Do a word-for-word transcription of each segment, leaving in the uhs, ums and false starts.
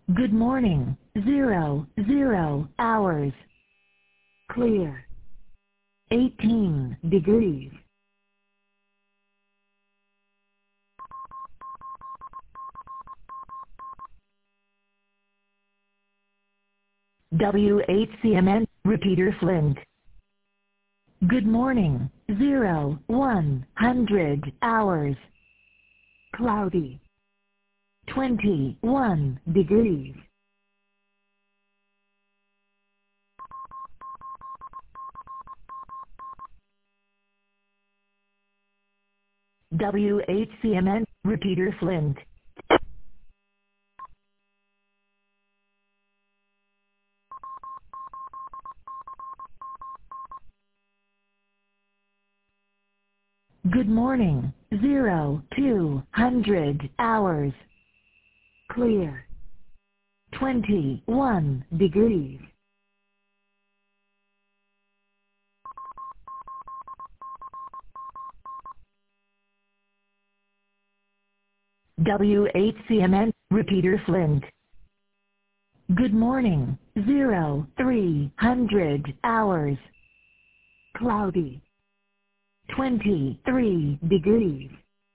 Good morning. Zero, zero hours. Clear. eighteen degrees. W H C M N, repeater Flint. Good morning. Zero, one hundred hours. Cloudy. twenty-one degrees. W H C M N, repeater Flint. Good morning. Zero, two hundred hours. Clear. twenty-one degrees. W H C M N, repeater Flint. Good morning. Zero, three hundred hours. Cloudy. twenty-three degrees.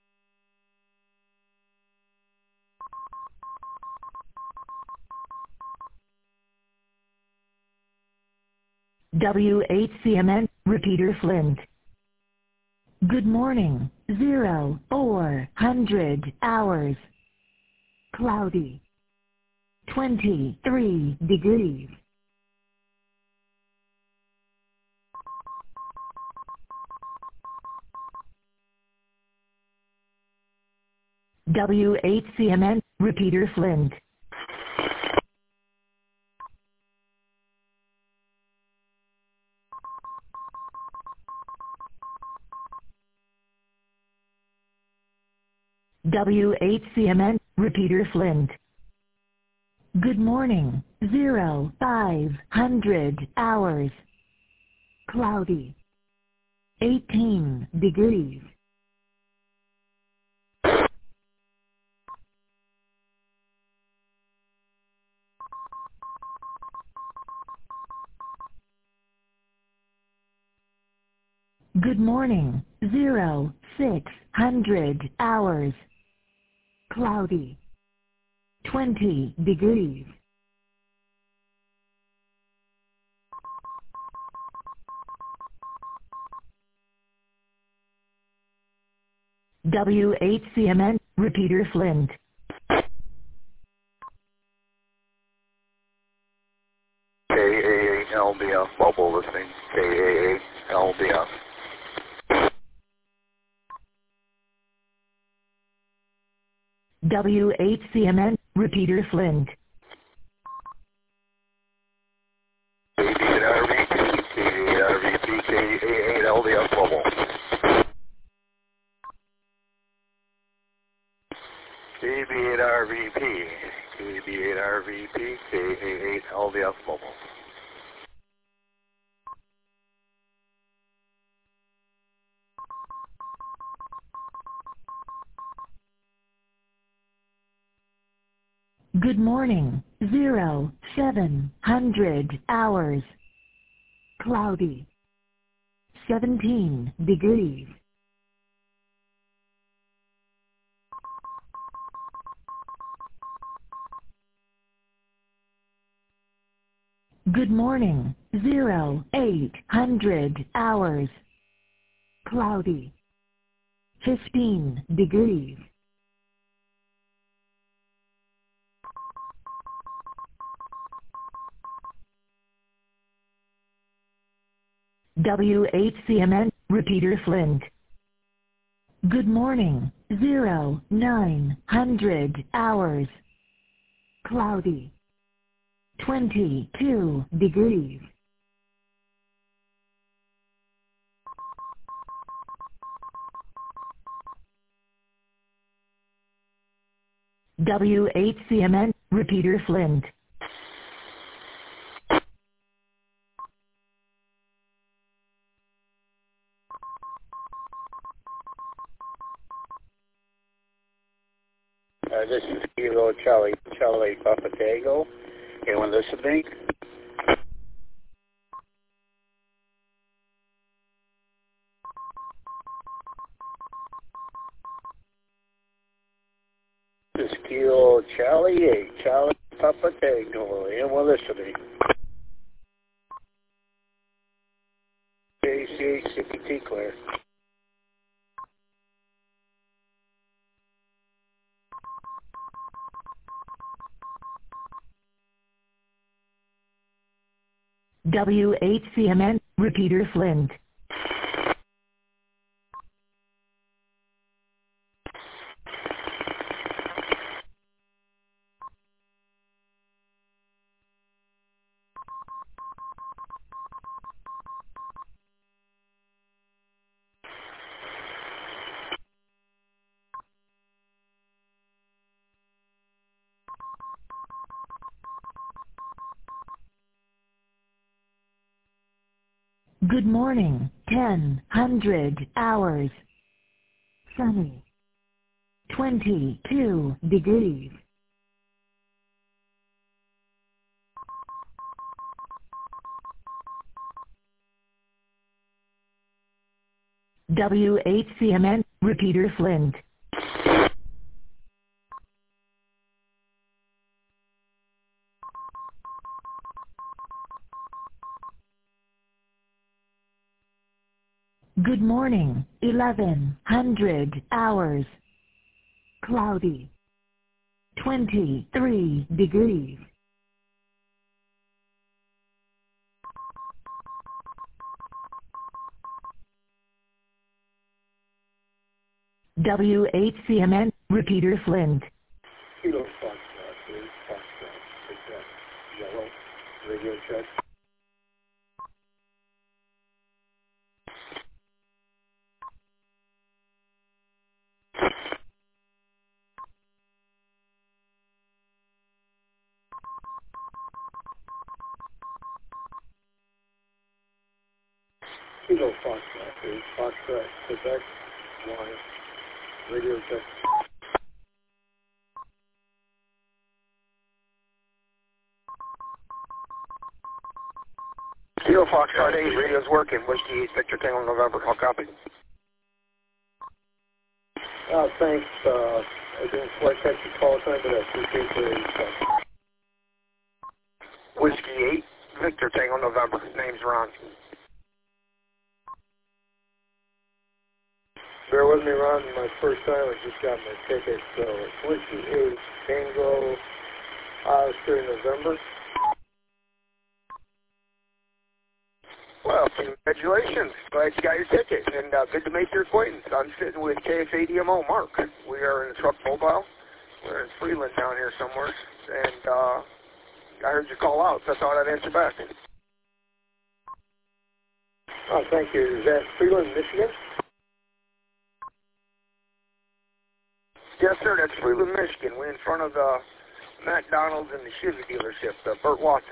W H C M N, repeater Flint. Good morning. Zero, four hundred hours. Cloudy. twenty-three degrees. W H C M N, repeater Flint. W H C M N, repeater Flint. Good morning. Zero, five hundred hours. Cloudy. eighteen degrees. Good morning. Zero, six hundred hours. Cloudy. twenty degrees. W H C M N, repeater Flint. K A A L D F, bubble listening. K A A L D F. W H C M N, repeater Flint. K B eight R V P, K eight R V P, K A eight L D F, bubble. K B eight R V P, K B eight R V P, K A eight L D F, bubble. Good morning. Zero, seven hundred hours. Cloudy. seventeen degrees. Good morning. Zero, eight hundred hours. Cloudy. fifteen degrees. W H C M N, repeater Flint. Good morning. Zero, nine hundred hours. Cloudy. twenty-two degrees. W H C M N, repeater Flint. Uh, this is Kilo Charlie, Charlie Papa Tango. Anyone listening? This is Kilo Charlie eight, Charlie Papa Tango. Anyone listening? J C H C P T clear. W H C M N, repeater Flint. Good morning, ten hundred hours. Sunny. twenty-two degrees. W H C M N, repeater Flint. Good morning, eleven hundred hours. Cloudy. twenty-three degrees. W H C M N, repeater Flint. Kilo Foxtrot, please. Foxtrot. Take that. Yellow. Radio check. Kilo Foxtrot, please. Foxtrot. Quebec. One. Radio check. Kilo Foxtrot eight, radio's working. Whiskey eight, Victor Tango November. I'll copy. Uh, thanks. Uh, I didn't quite catch the call time, but I appreciate the uh, Whiskey eight, Victor Tango November. Name's Ron. Bear with me, Ron. My first time, I just got my ticket. So it's Whiskey eight, Tango, Oscar, November. Well, congratulations. Glad you got your ticket, and uh, good to make your acquaintance. I'm sitting with K F A D M O, Mark. We are in a truck mobile. We're in Freeland down here somewhere, and uh, I heard you call out, so I thought I'd answer back. Oh, thank you. Is that Freeland, Michigan? Yes, sir, that's Freeland, Michigan. We're in front of the McDonald's and the Chevy dealership, the Burt Watson.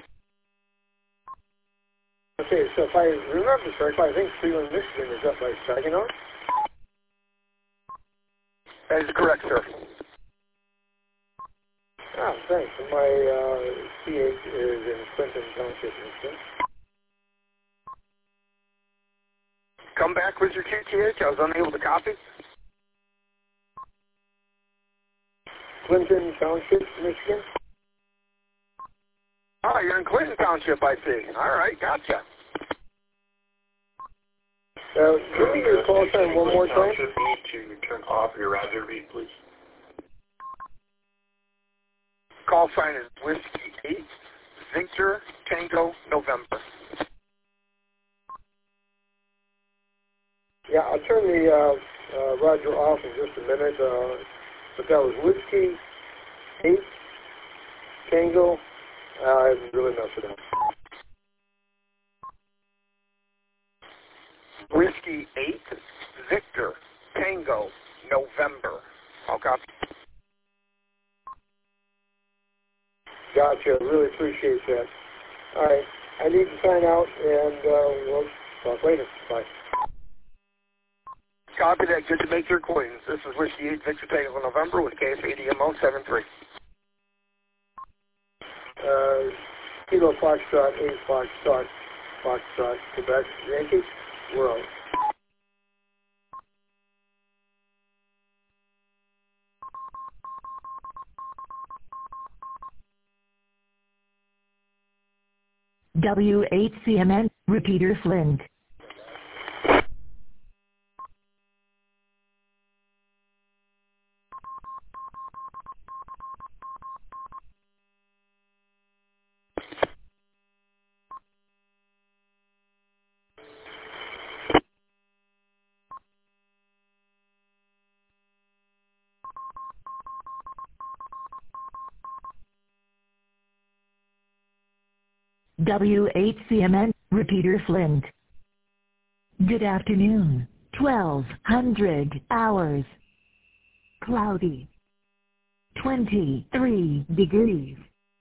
Okay, so if I remember correctly, I think Freeland, Michigan is up by Saginaw. That is correct, sir. Oh, thanks. My uh, C H is in Clinton Township, Michigan. Come back with your Q T H. I was unable to copy. Clinton Township, Michigan. Oh, you're in Clinton Township, I see. All right, gotcha. Uh, give me your call sign one more time. You need to turn off your radio read, please. Call sign is Whiskey eight, Victor Tango November. Yeah, I'll turn the uh, uh, Roger off in just a minute. Uh, but that was Whiskey eight, Tango. Uh, I really messed it up. Whiskey eight, Victor, Tango, November. I'll copy. Gotcha. Really appreciate that. All right. I need to sign out, and uh, we'll talk later. Bye. Copy that. Good to make your acquaintance. This is Whiskey eight Victor Tango November with K F A D M O seven three. Uh, Kilo Foxtrot, eight Foxtrot, Foxtrot, Quebec, Yankee, we're on. W eight C M N, repeater Flint. W eight C M N, repeater Flint. Good afternoon, twelve hundred hours. Cloudy. twenty-three degrees.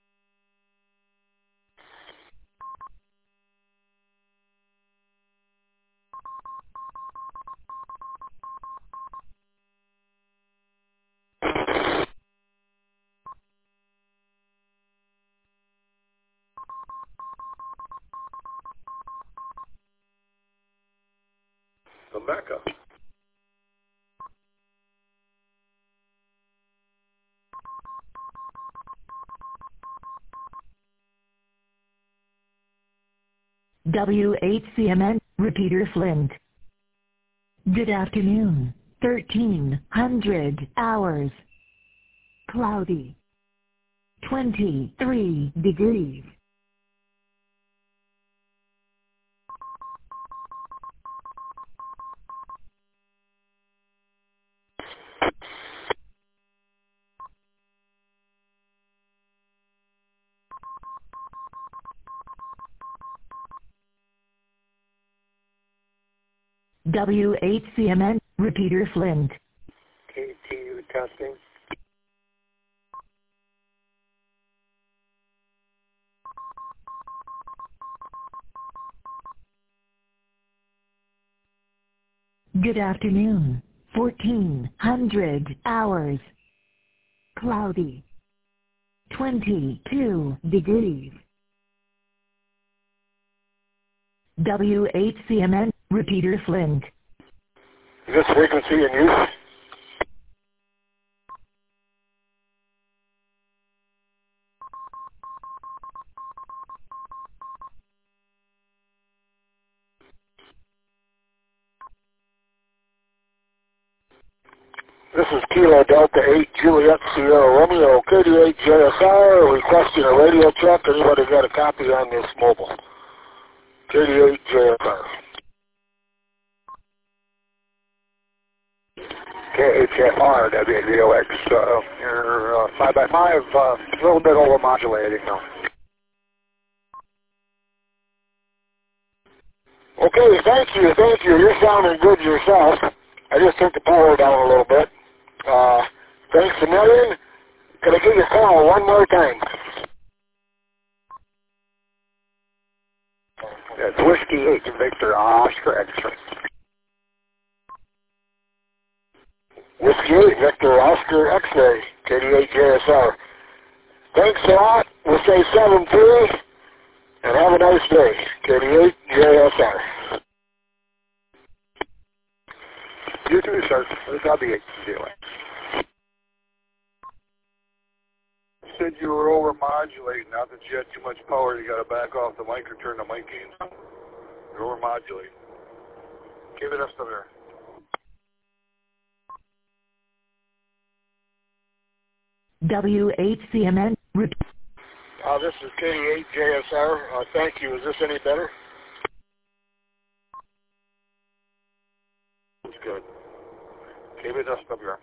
Come back up. W eight C M N, repeater Flint. Good afternoon, thirteen hundred hours. Cloudy. twenty-three degrees. W eight C M N, repeater Flint. K T U testing. Good afternoon, fourteen hundred hours. Cloudy. twenty-two degrees. W eight C M N, repeater Flint. Is this frequency in use? This is Kilo Delta eight Juliet Sierra Romeo K D eight J S R requesting a radio check. Anybody got a copy on this mobile? K D eight J S R. K H F R W V O X. Uh, you're uh, five by five, uh, a little bit overmodulating now. Okay, thank you, thank you. You're sounding good yourself. I just took the power down a little bit. Uh, thanks a million. Can I give you a call one more time? That's Whiskey eight Victor Oscar X-ray. Whiskey eight Victor Oscar X-ray, K D eight J S R. Thanks a lot. We'll say seven three, and have a nice day. K D eight J S R. You too, sir. This will be it. Said you were over modulating, not that you had too much power, you got to back off the mic or turn the mic in. You're over modulating. Give it us to there. W eight C M N, repeat. Uh, this is K D eight J S R. Uh, thank you. Is this any better? It's good. Give it us to there.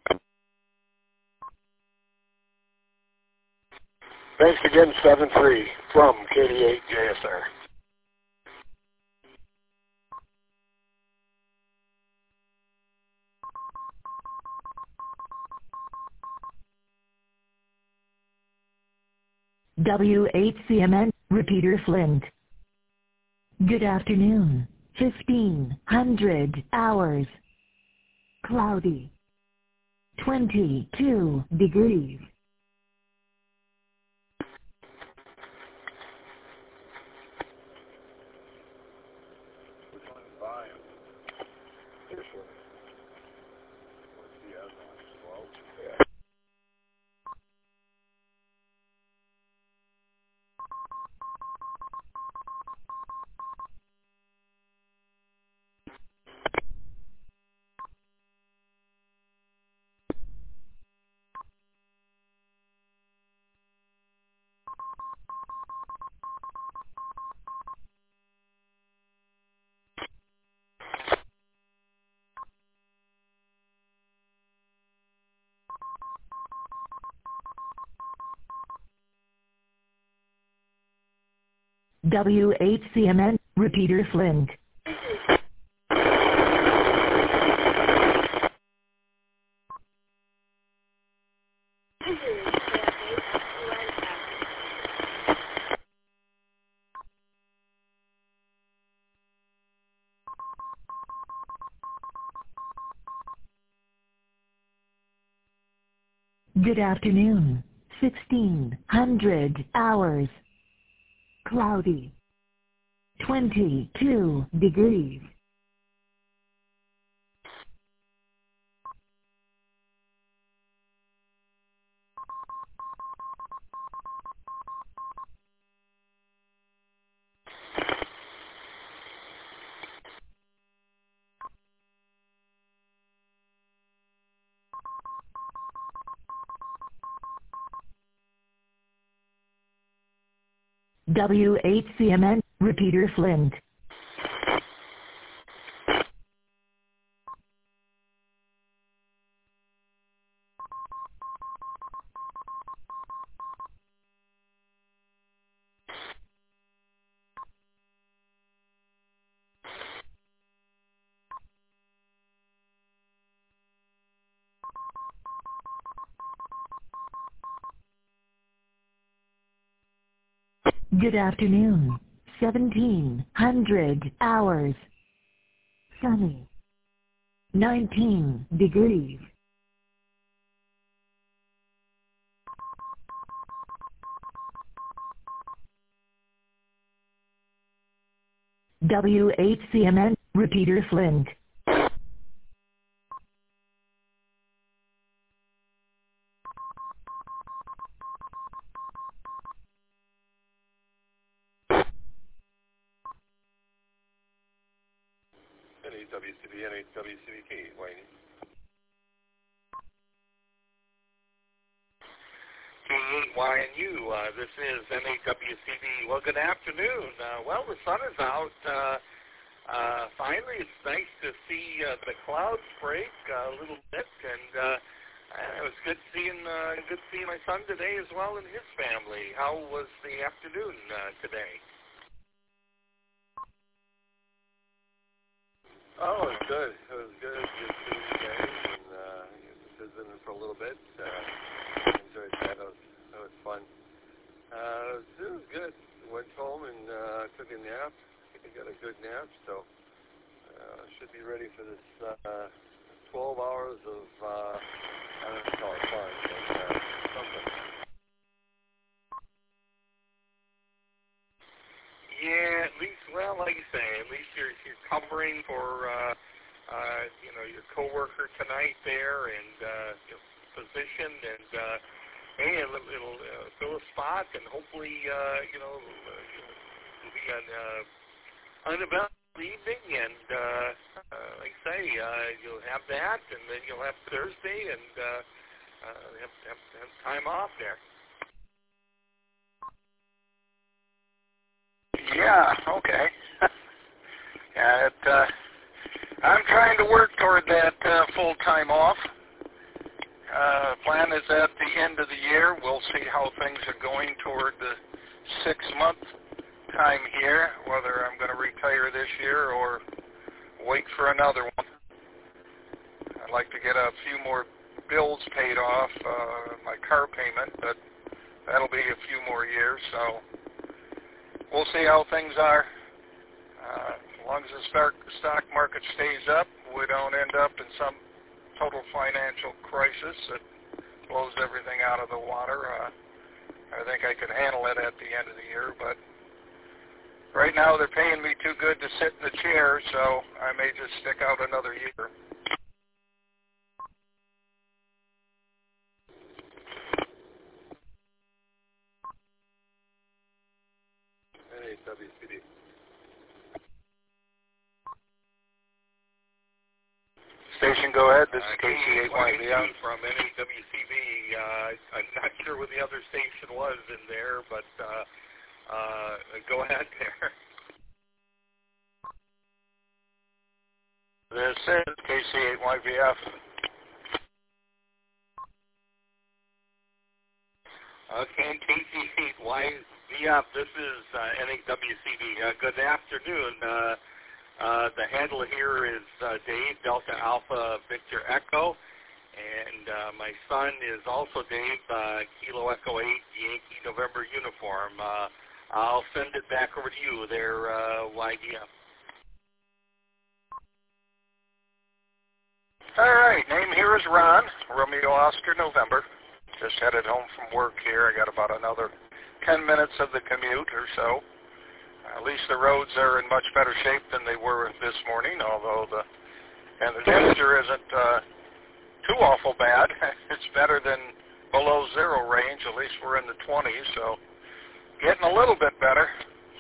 Thanks again, seven three from K D eight J S R. W eight C M N, repeater Flint. Good afternoon, fifteen hundred hours. cloudy, twenty-two degrees. Which one is volume? This one. What's the other one? twelve? Yeah. W H C M N, repeater Flint. Good afternoon, sixteen hundred hours. Cloudy, twenty-two degrees. W H C M N, repeater Flint. Good afternoon, seventeen hundred hours. Sunny, nineteen degrees. W H C M N, repeater Flint. N H W C B, N H W C B K, Wayne. K eight Y N U, uh, this is N H W C B. Well, good afternoon. Uh, well, the sun is out. Uh, uh, finally, it's nice to see uh, the clouds break uh, a little bit, and uh, it was good seeing uh, good seeing my son today as well and his family. How was the afternoon uh, today? Oh, it was good. It was good. Just seeing you guys and uh, visiting for a little bit. Uh, enjoyed that. That was, that was fun. Uh, it was good. Went home and uh, took a nap. I think I got a good nap, so uh, should be ready for this uh, twelve hours of, uh, I don't know if call it fun, but uh, something. Yeah, at least, well, like you say, at least you're you're covering for uh, uh, you know your coworker tonight there, and uh, your position, and uh, hey, it'll, it'll uh, fill a spot, and hopefully, uh, you know, uh, it'll be an uh, uneventful evening, and uh, uh, like I say, uh, you'll have that, and then you'll have Thursday, and uh, uh, have, have have time off there. Yeah, okay. yeah, it, uh, I'm trying to work toward that uh, full time off. Uh, plan is at the end of the year. We'll see how things are going toward the six-month time here, whether I'm going to retire this year or wait for another one. I'd like to get a few more bills paid off, uh, my car payment, but that'll be a few more years, so we'll see how things are. Uh, as long as the stock, stock market stays up, we don't end up in some total financial crisis that blows everything out of the water. Uh, I think I could handle it at the end of the year, but right now they're paying me too good to sit in the chair, so I may just stick out another year. N A W C B. Station, go ahead. This Uh, is K C eight Y V F. from N A W C B. Uh, I'm not sure what the other station was in there, but uh, uh, go ahead there. This is K C eight Y V F. Okay, K C eight Y V F, this is uh, N A W C B. Uh, good afternoon. Uh, uh, the handle here is uh, Dave, Delta Alpha Victor Echo, and uh, my son is also Dave, uh, Kilo Echo eight, Yankee November uniform. Uh, I'll send it back over to you there, uh, Y V F. All right, name here is Ron, Romeo Oscar November. Just headed home from work here. I got about another ten minutes of the commute or so. At least the roads are in much better shape than they were this morning, although the and the temperature isn't uh, too awful bad. It's better than below zero range. At least we're in the twenties, so getting a little bit better.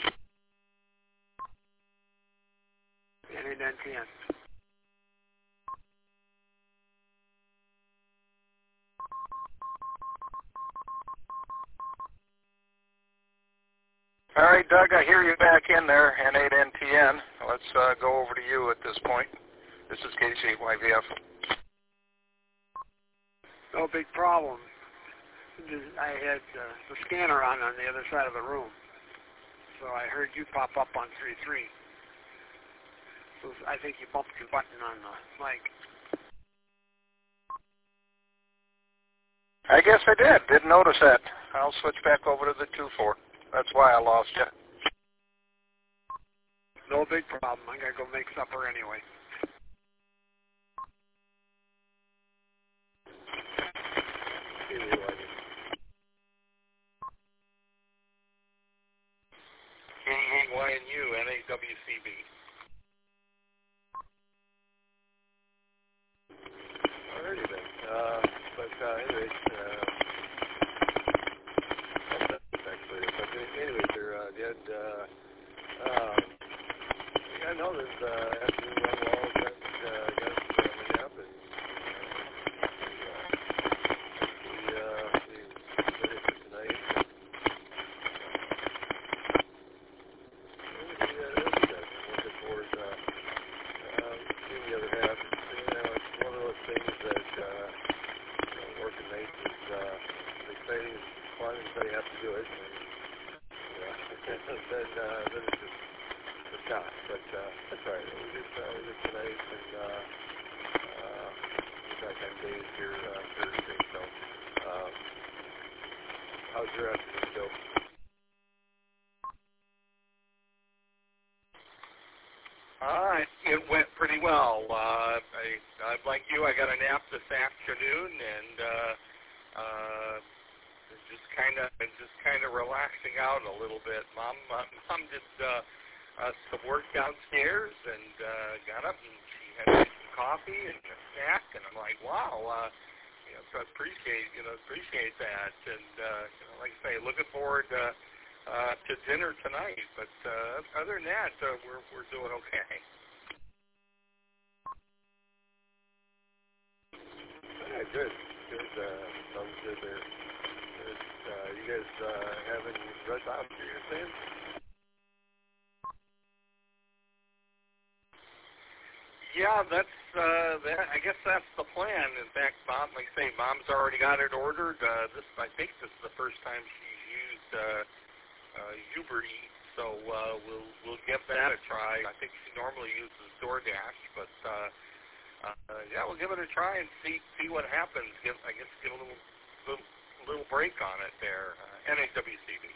N A N T N. All right, Doug, I hear you back in there, N eight N T N. Let's uh, go over to you at this point. This is K C eight Y V F. No big problem. I had uh, the scanner on on the other side of the room, so I heard you pop up on three three. So I think you bumped your button on the mic. I guess I did. Didn't notice that. I'll switch back over to the two four. That's why I lost you. No big problem. I gotta go make supper anyway. K eight Y N U, N A W C B. Alrighty then. Uh, but uh, anyways, uh, actually, but anyways, there, uh, you had, uh, um, yeah, no, there's, uh, afternoon run walls that, uh, got, uh, made up, and, uh, the, uh, the, ready for tonight. And, uh, yeah, that'll be good. I'm looking forward, uh, um, seeing the other half. It's, you know, it's one of those things that, uh, you know, working nights is, uh, exciting, it's fun until you have to do it. And, yeah, then, uh, then it's just, it's not. But, uh, that's all right. We did, uh, we did tonight, and, uh, uh, we're back on days here, uh, Thursday, so, um, how's your afternoon, Joe? Uh, it went pretty well. Uh, I, I, like you, I got a nap this afternoon, and uh, uh, just kind of, just kind of relaxing out a little bit. Mom, uh, Mom did uh, uh, some work downstairs, and uh, got up and she had some coffee and a snack, and I'm like, wow, uh, you know, so I appreciate, you know, appreciate that, and uh, you know, like I say, looking forward to. Uh, to dinner tonight, but uh, other than that, uh, we're we're doing okay. Yeah, good, good. Uh, sounds good there. Good. Uh, you guys uh, having red lobster? You're saying? Yeah, that's uh, that. I guess that's the plan. In fact, Mom, like I say, Mom's already got it ordered. Uh, this, I think, this is the first time she's used. Uh, Uh, Uber Eats, so uh, we'll we'll give that a try. I think she normally uses DoorDash, but uh, uh, yeah, we'll give it a try and see see what happens. Give I guess give a little little, little break on it there. Uh, N A W C B.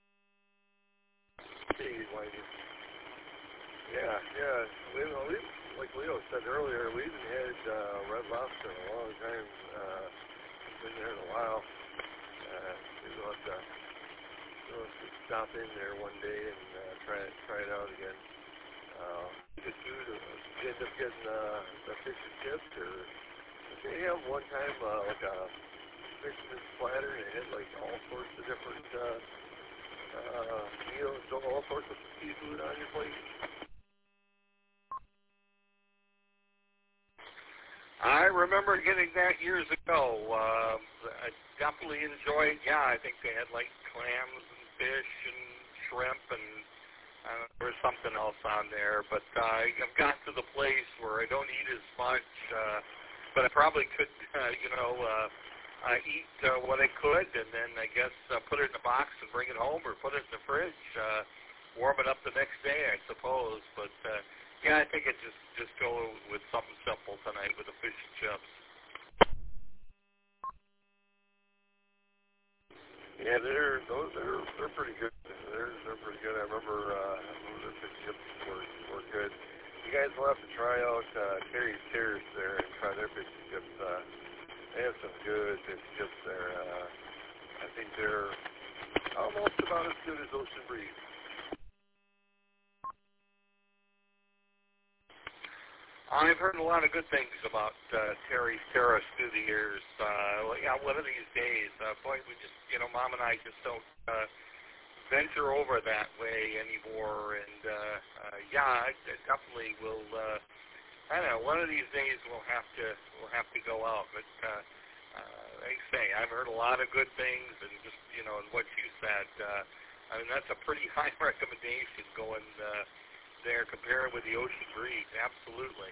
Yeah, yeah. We, we like Leo said earlier, we haven't had uh, Red Lobster in a long time. Uh, been there in a while. Uh, maybe we'll have to, we'll have to stop in there one day and uh, try it try it out again. Uh, good food. Uh, you end up getting uh, the fish and chips, or they have one time uh, like a fisherman's platter, and it had like all sorts of different uh, uh, meals, all sorts of seafood on your plate. I remember getting that years ago. Uh, I definitely enjoyed. Yeah, I think they had like clams and fish and shrimp, and uh, there was something else on there. But uh, I've got to the place where I don't eat as much, uh, but I probably could, uh, you know, uh, uh, eat uh, what I could, and then I guess uh, put it in a box and bring it home, or put it in the fridge, uh, warm it up the next day, I suppose. But uh, yeah, I think it just just go with something simple tonight with the fish and chips. Yeah, they're those they're they're pretty good. They're they're pretty good. I remember uh, I remember their fish and chips were were good. You guys will have to try out uh, Terry's Terrace there and try their fish and chips. Uh, they have some good fish and chips there. Uh, I think they're almost about as good as Ocean Breeze. I've heard a lot of good things about uh, Terry's Terrace through the years. Uh, yeah, one of these days, uh, boy, we just, you know, Mom and I just don't uh, venture over that way anymore. And uh, uh, yeah, I definitely will. Uh, I don't know. One of these days we'll have to we'll have to go out. But uh, uh, like I say, I've heard a lot of good things, and just you know, and what you said. Uh, I mean, that's a pretty high recommendation going. Uh, there compared with the Ocean Breeze, absolutely.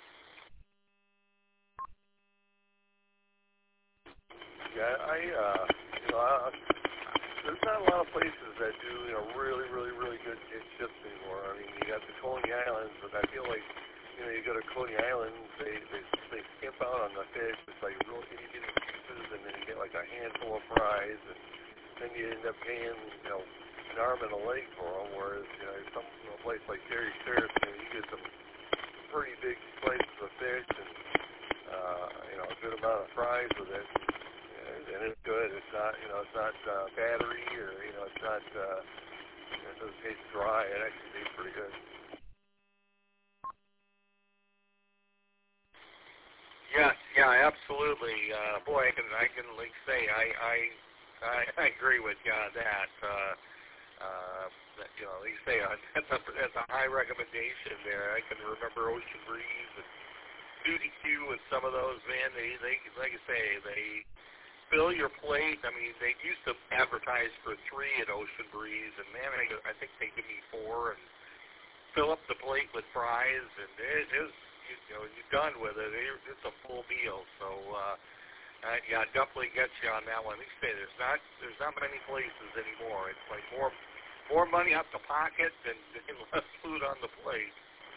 Yeah, I, uh, you know, I, there's not a lot of places that do, you know, really, really, really good fish chips anymore. I mean, you got the Coney Islands, but I feel like, you know, you go to Coney Islands, they, they, they skimp out on the fish. It's like real itty bitty pieces, and then you get like a handful of fries, and then you end up paying, you know, an arm and a leg for them, whereas, you know, some you know, place like Terry's Terrace, you know, you get some pretty big slices of fish and, uh, you know, a good amount of fries with it, and, and it's good. It's not, you know, it's not uh, battery, or, you know, it's not, uh, you know, it doesn't taste dry. It actually tastes pretty good. Yes, yeah, absolutely. Uh, boy, I can, I can like say, I, I, I, I agree with you on that. Uh, Uh, you know, like you say, uh, that's, a, that's a high recommendation there. I can remember Ocean Breeze and Duty Q and some of those, man, they, they, like I say, they fill your plate. I mean, they used to advertise for three at Ocean Breeze, and man, I, I think they give me four and fill up the plate with fries, and it is, you, you know, you're done with it. it it's a full meal, so, uh, Uh, yeah, definitely get you on that one. Like I say, there's not there's not many places anymore. It's like more more money out the pocket and, and less food on the plate.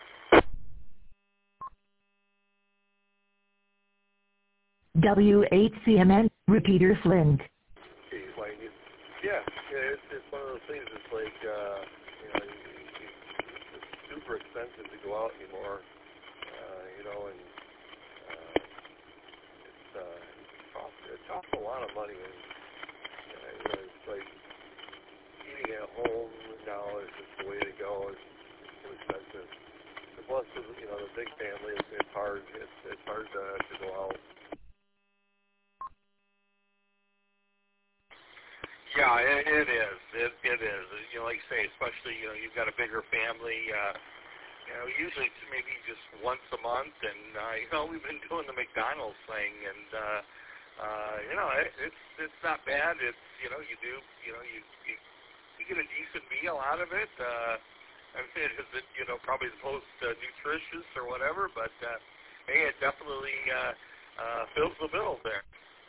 W eight C M N, Repeater Flint. Okay, like it's, yeah, yeah, it's, it's one of those things. It's like uh, you know, you, you, it's super expensive to go out anymore. Uh, you know, and uh, it's uh, costs it costs a lot of money. And uh, you know, it's like eating at home now is just the way to go. It's, it's too expensive. And plus, you know, the big family, it's, it's hard. It's it's hard to, to go out. Yeah, it, it is. It, it is. You know, like you say, especially, you know, you've got a bigger family. Uh, you know, usually it's maybe just once a month, and uh, you know, we've been doing the McDonald's thing, and uh, uh, you know, it, it's it's not bad. It's you know, you do, you know, you you, you get a decent meal out of it. Uh, I mean, is it you know probably the most uh, nutritious or whatever, but uh, hey, it definitely uh, uh, fills the bill there.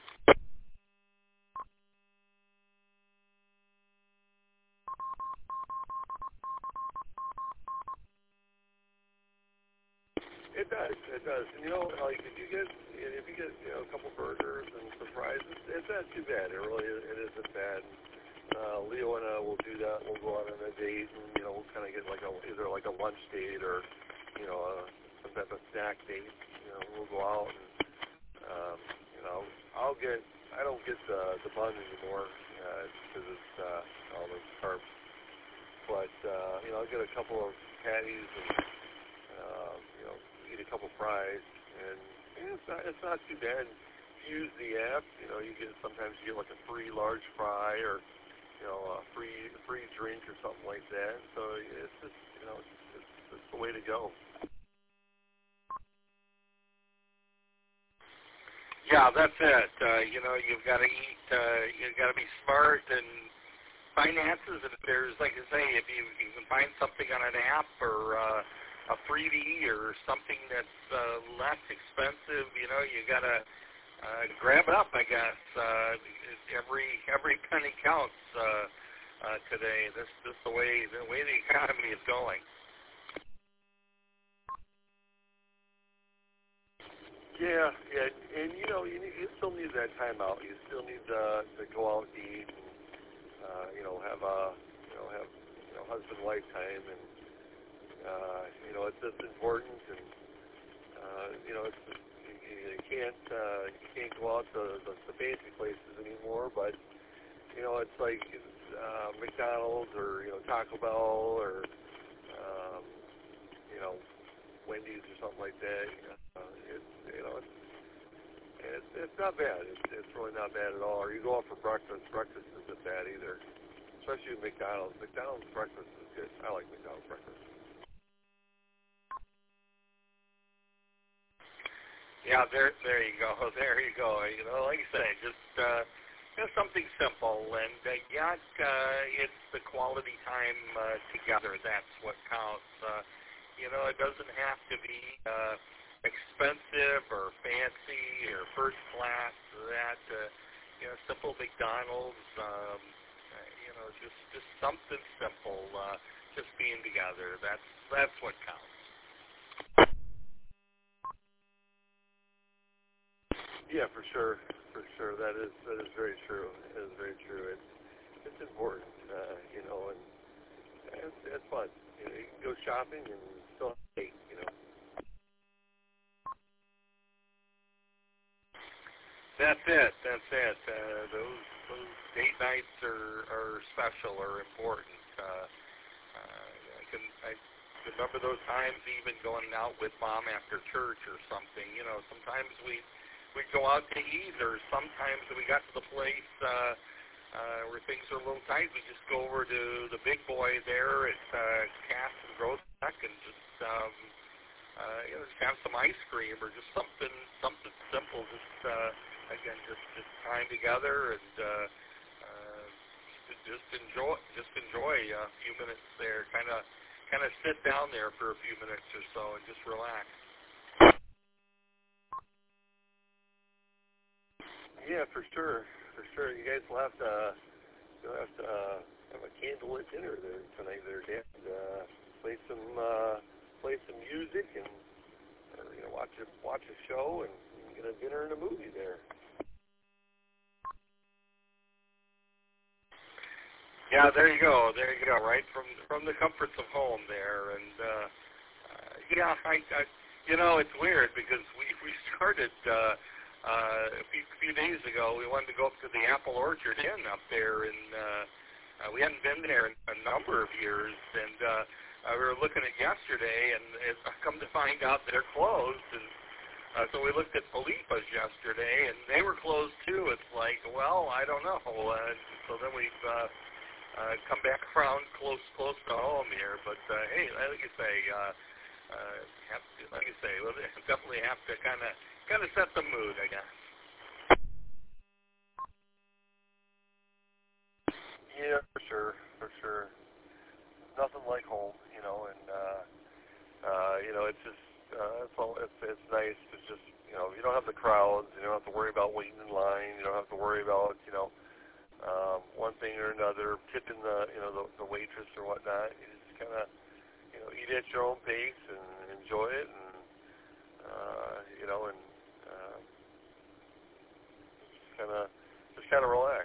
It does, it does. And you know, like if you get if you get you know a couple burgers and some fries, it's, it's not too bad. It really it isn't bad. Uh, Leo and I will do that. We'll go out on a date, and you know we'll kind of get like a either like a lunch date or you know a, a some type of snack date. You know, we'll go out and um, you know, I'll get. I don't get the the bun anymore because uh, it's uh, all those carbs. But uh, you know, I'll get a couple of patties and uh, you know, eat a couple fries, and yeah, it's not it's not too bad. Use the app. You know, you get sometimes you get like a free large fry or you know a free free drink or something like that. So it's just you know it's, it's, it's the way to go. Yeah, that's it. Uh, you know, you've got to eat. Uh, you've got to be smart and finances. And if there's, like I say, if you, you can find something on an app or uh, a freebie or something that's uh, less expensive, you know, you got to uh, grab it up. I guess uh, every every penny counts uh, uh, today. This this the way the way the economy is going. Yeah, yeah, and you know, you, need, you still need that time out. You still need uh, to go out and eat, and uh, you know, have a, you know, have you know, husband wife time, and uh, you know, it's just important. And uh, you know, it's you, you can't uh, you can't go out to the, the fancy places anymore. But you know, it's like uh, McDonald's or you know Taco Bell or um, you know. Wendy's or something like that. Uh, it's you know it's, it's it's not bad. It's it's really not bad at all. Or you go out for breakfast. Breakfast isn't bad either. Especially with McDonald's. McDonald's breakfast is good. I like McDonald's breakfast. Yeah, there there you go. There you go. You know, like I say, just uh, just something simple, and uh, yeah, uh, it's the quality time uh, together. That's what counts. Uh, You know, it doesn't have to be uh, expensive or fancy or first class. That uh, you know, simple McDonald's. Um, uh, you know, just just something simple. Uh, just being together. That's that's what counts. Yeah, for sure, for sure. That is that is very true. That is very true. It's it's important, uh, you know, and it's it's fun. You know, you can go shopping and still eat, you know. That's it. That's it. Uh, those those date nights are, are special or important. Uh, uh, I can I remember those times even going out with mom after church or something. You know, sometimes we we'd go out to eat, or sometimes we got to the place uh, uh, where things are a little tight. We just go over to the big boy there at uh, Cass and Groesbeck and just um, uh, you know just have some ice cream or just something something simple. Just uh, again, just just time together and uh, uh, just enjoy just enjoy a few minutes there. Kind of kind of sit down there for a few minutes or so and just relax. Yeah, for sure, for sure. You guys will have to you'll have to uh, have a candlelit dinner there tonight, there, Dan. And, uh, play some uh, play some music and or, you know watch a watch a show and get a dinner and a movie there. Yeah, there you go. There you go. Right from from the comforts of home there, and uh, uh, yeah, I, I, you know, it's weird because we we started uh, uh, a few, few days ago. We wanted to go up to the Apple Orchard Inn up there, and uh, uh, we hadn't been there in a number of years, and uh, uh, we were looking at yesterday, and it's come to find out they're closed, and uh, so we looked at Philippa's yesterday, and they were closed too. It's like, well, I don't know. Uh, so then we've uh, Uh, come back around close, close to home here, but uh, hey, like you say, uh, uh, have to, like you say, we'll definitely have to kind of, kind of set the mood, I guess. Yeah, for sure, for sure. Nothing like home, you know, and uh, uh, you know, it's just, uh, it's all, it's it's nice to just, you know, you don't have the crowds, you don't have to worry about waiting in line, you don't have to worry about, you know. Um, one thing or another, tipping the you know the, the waitress or whatnot. You just kind of you know eat at your own pace and enjoy it, and uh, you know, and uh, just kind of just kind of relax.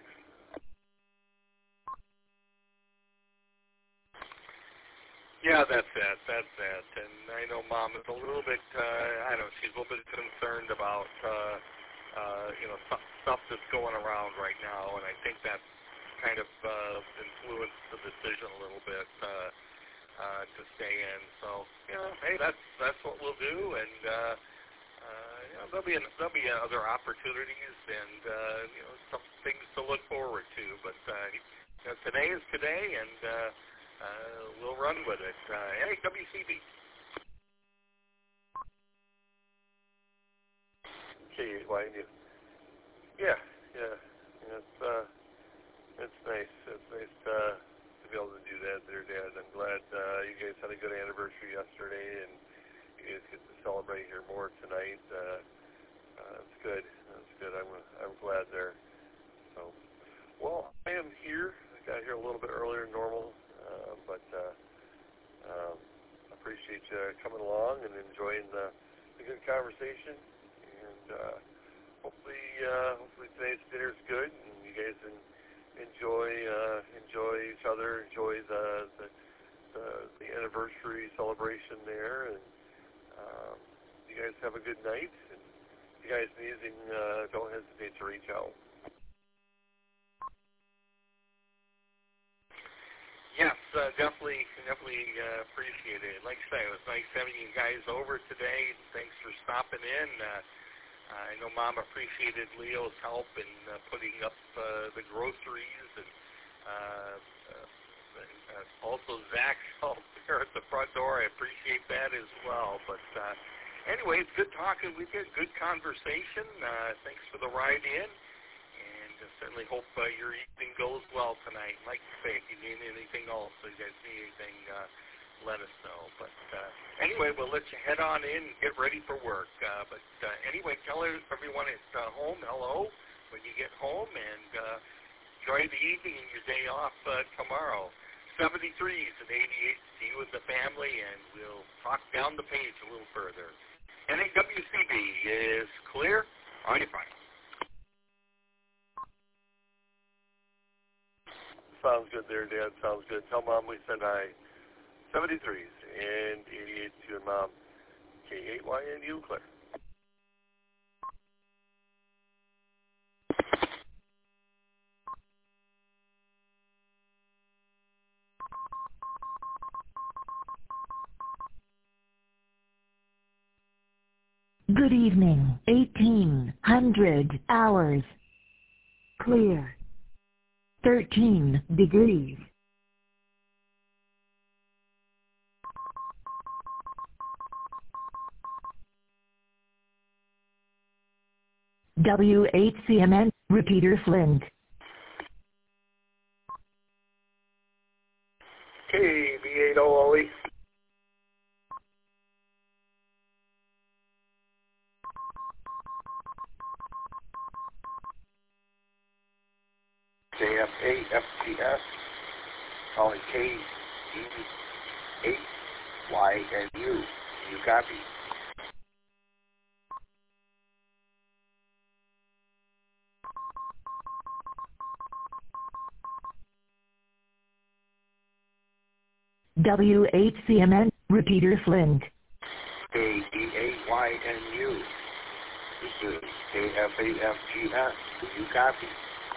Yeah, that's it. That's it. And I I know Mom is a little bit, uh, I don't know, she's a little bit concerned about, uh, uh, you know, st- stuff that's going around right now, and I think that's kind of uh, influenced the decision a little bit uh, uh, to stay in. So, you know, hey, that's that's what we'll do, and uh, uh, you know, there'll be an, there'll be other opportunities, and uh, you know, some things to look forward to. But uh, you know, today is today, and uh, uh, we'll run with it. Uh, hey, W C B. K eight Y N U. Yeah, yeah, yeah, it's uh, it's nice. It's nice uh, to be able to do that, there, Dad. I'm glad uh, you guys had a good anniversary yesterday, and you guys get to celebrate here more tonight. Uh, uh, it's good. It's good. I'm I'm glad there. So, well, I am here. I got here a little bit earlier than normal, uh, but uh, um, appreciate you coming along and enjoying the, the good conversation. And uh, hopefully, uh, hopefully today's dinner's good, and you guys en- enjoy uh, enjoy each other, enjoy the the, the the anniversary celebration there, and um, you guys have a good night. And if you guys need anything, uh, don't hesitate to reach out. Yes, uh, definitely, definitely uh, appreciate it. Like I say, it was nice having you guys over today. Thanks for stopping in. Uh, I know Mom appreciated Leo's help in uh, putting up uh, the groceries, and uh, uh, uh, also Zach's help there at the front door. I appreciate that as well. But uh, anyway, it's good talking with you. Good conversation. Uh, thanks for the ride in. And I certainly hope uh, your evening goes well tonight. Like I say, if you need anything else, if you guys need anything, uh, let us know. But uh, anyway, we'll let you head on in and get ready for work. Uh, but uh, anyway, tell everyone at uh, home hello when you get home, and uh, enjoy the evening and your day off uh, tomorrow. seventy-threes and eighty-eight to you and the family, and we'll talk down the page a little further. N A W C B is clear on your fire. Sounds good there, Dad. Sounds good. Tell Mom we said hi. seventy-threes and eighty-eight to you and Mom. K eight Y N U, clear. Good evening. eighteen hundred hours. Clear. thirteen degrees. W eight C M N, repeater Flint. K B eight O O E. J F A F T S, calling K E eight Y N U. You copy? W eight C M N, repeater Flint. K E eight Y N U. This is K F A F G S. You copy?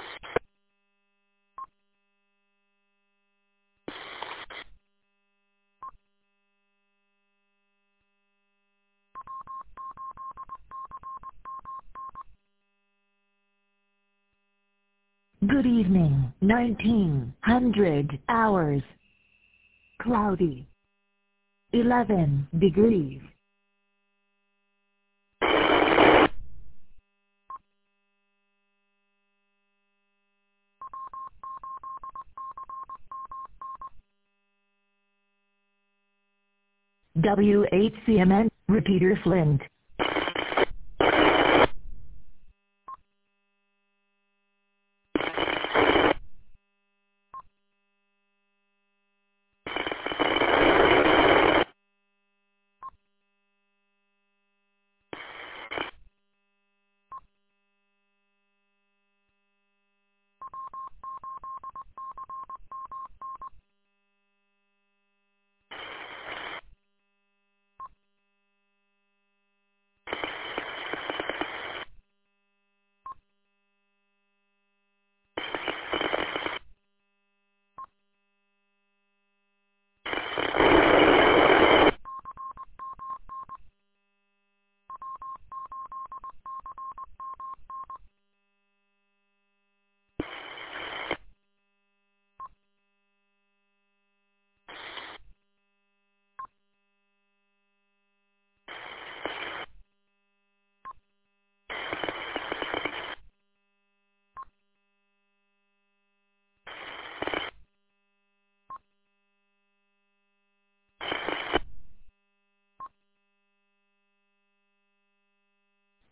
Good evening. nineteen hundred hours. Cloudy. eleven degrees. W eight C M N, repeater Flint.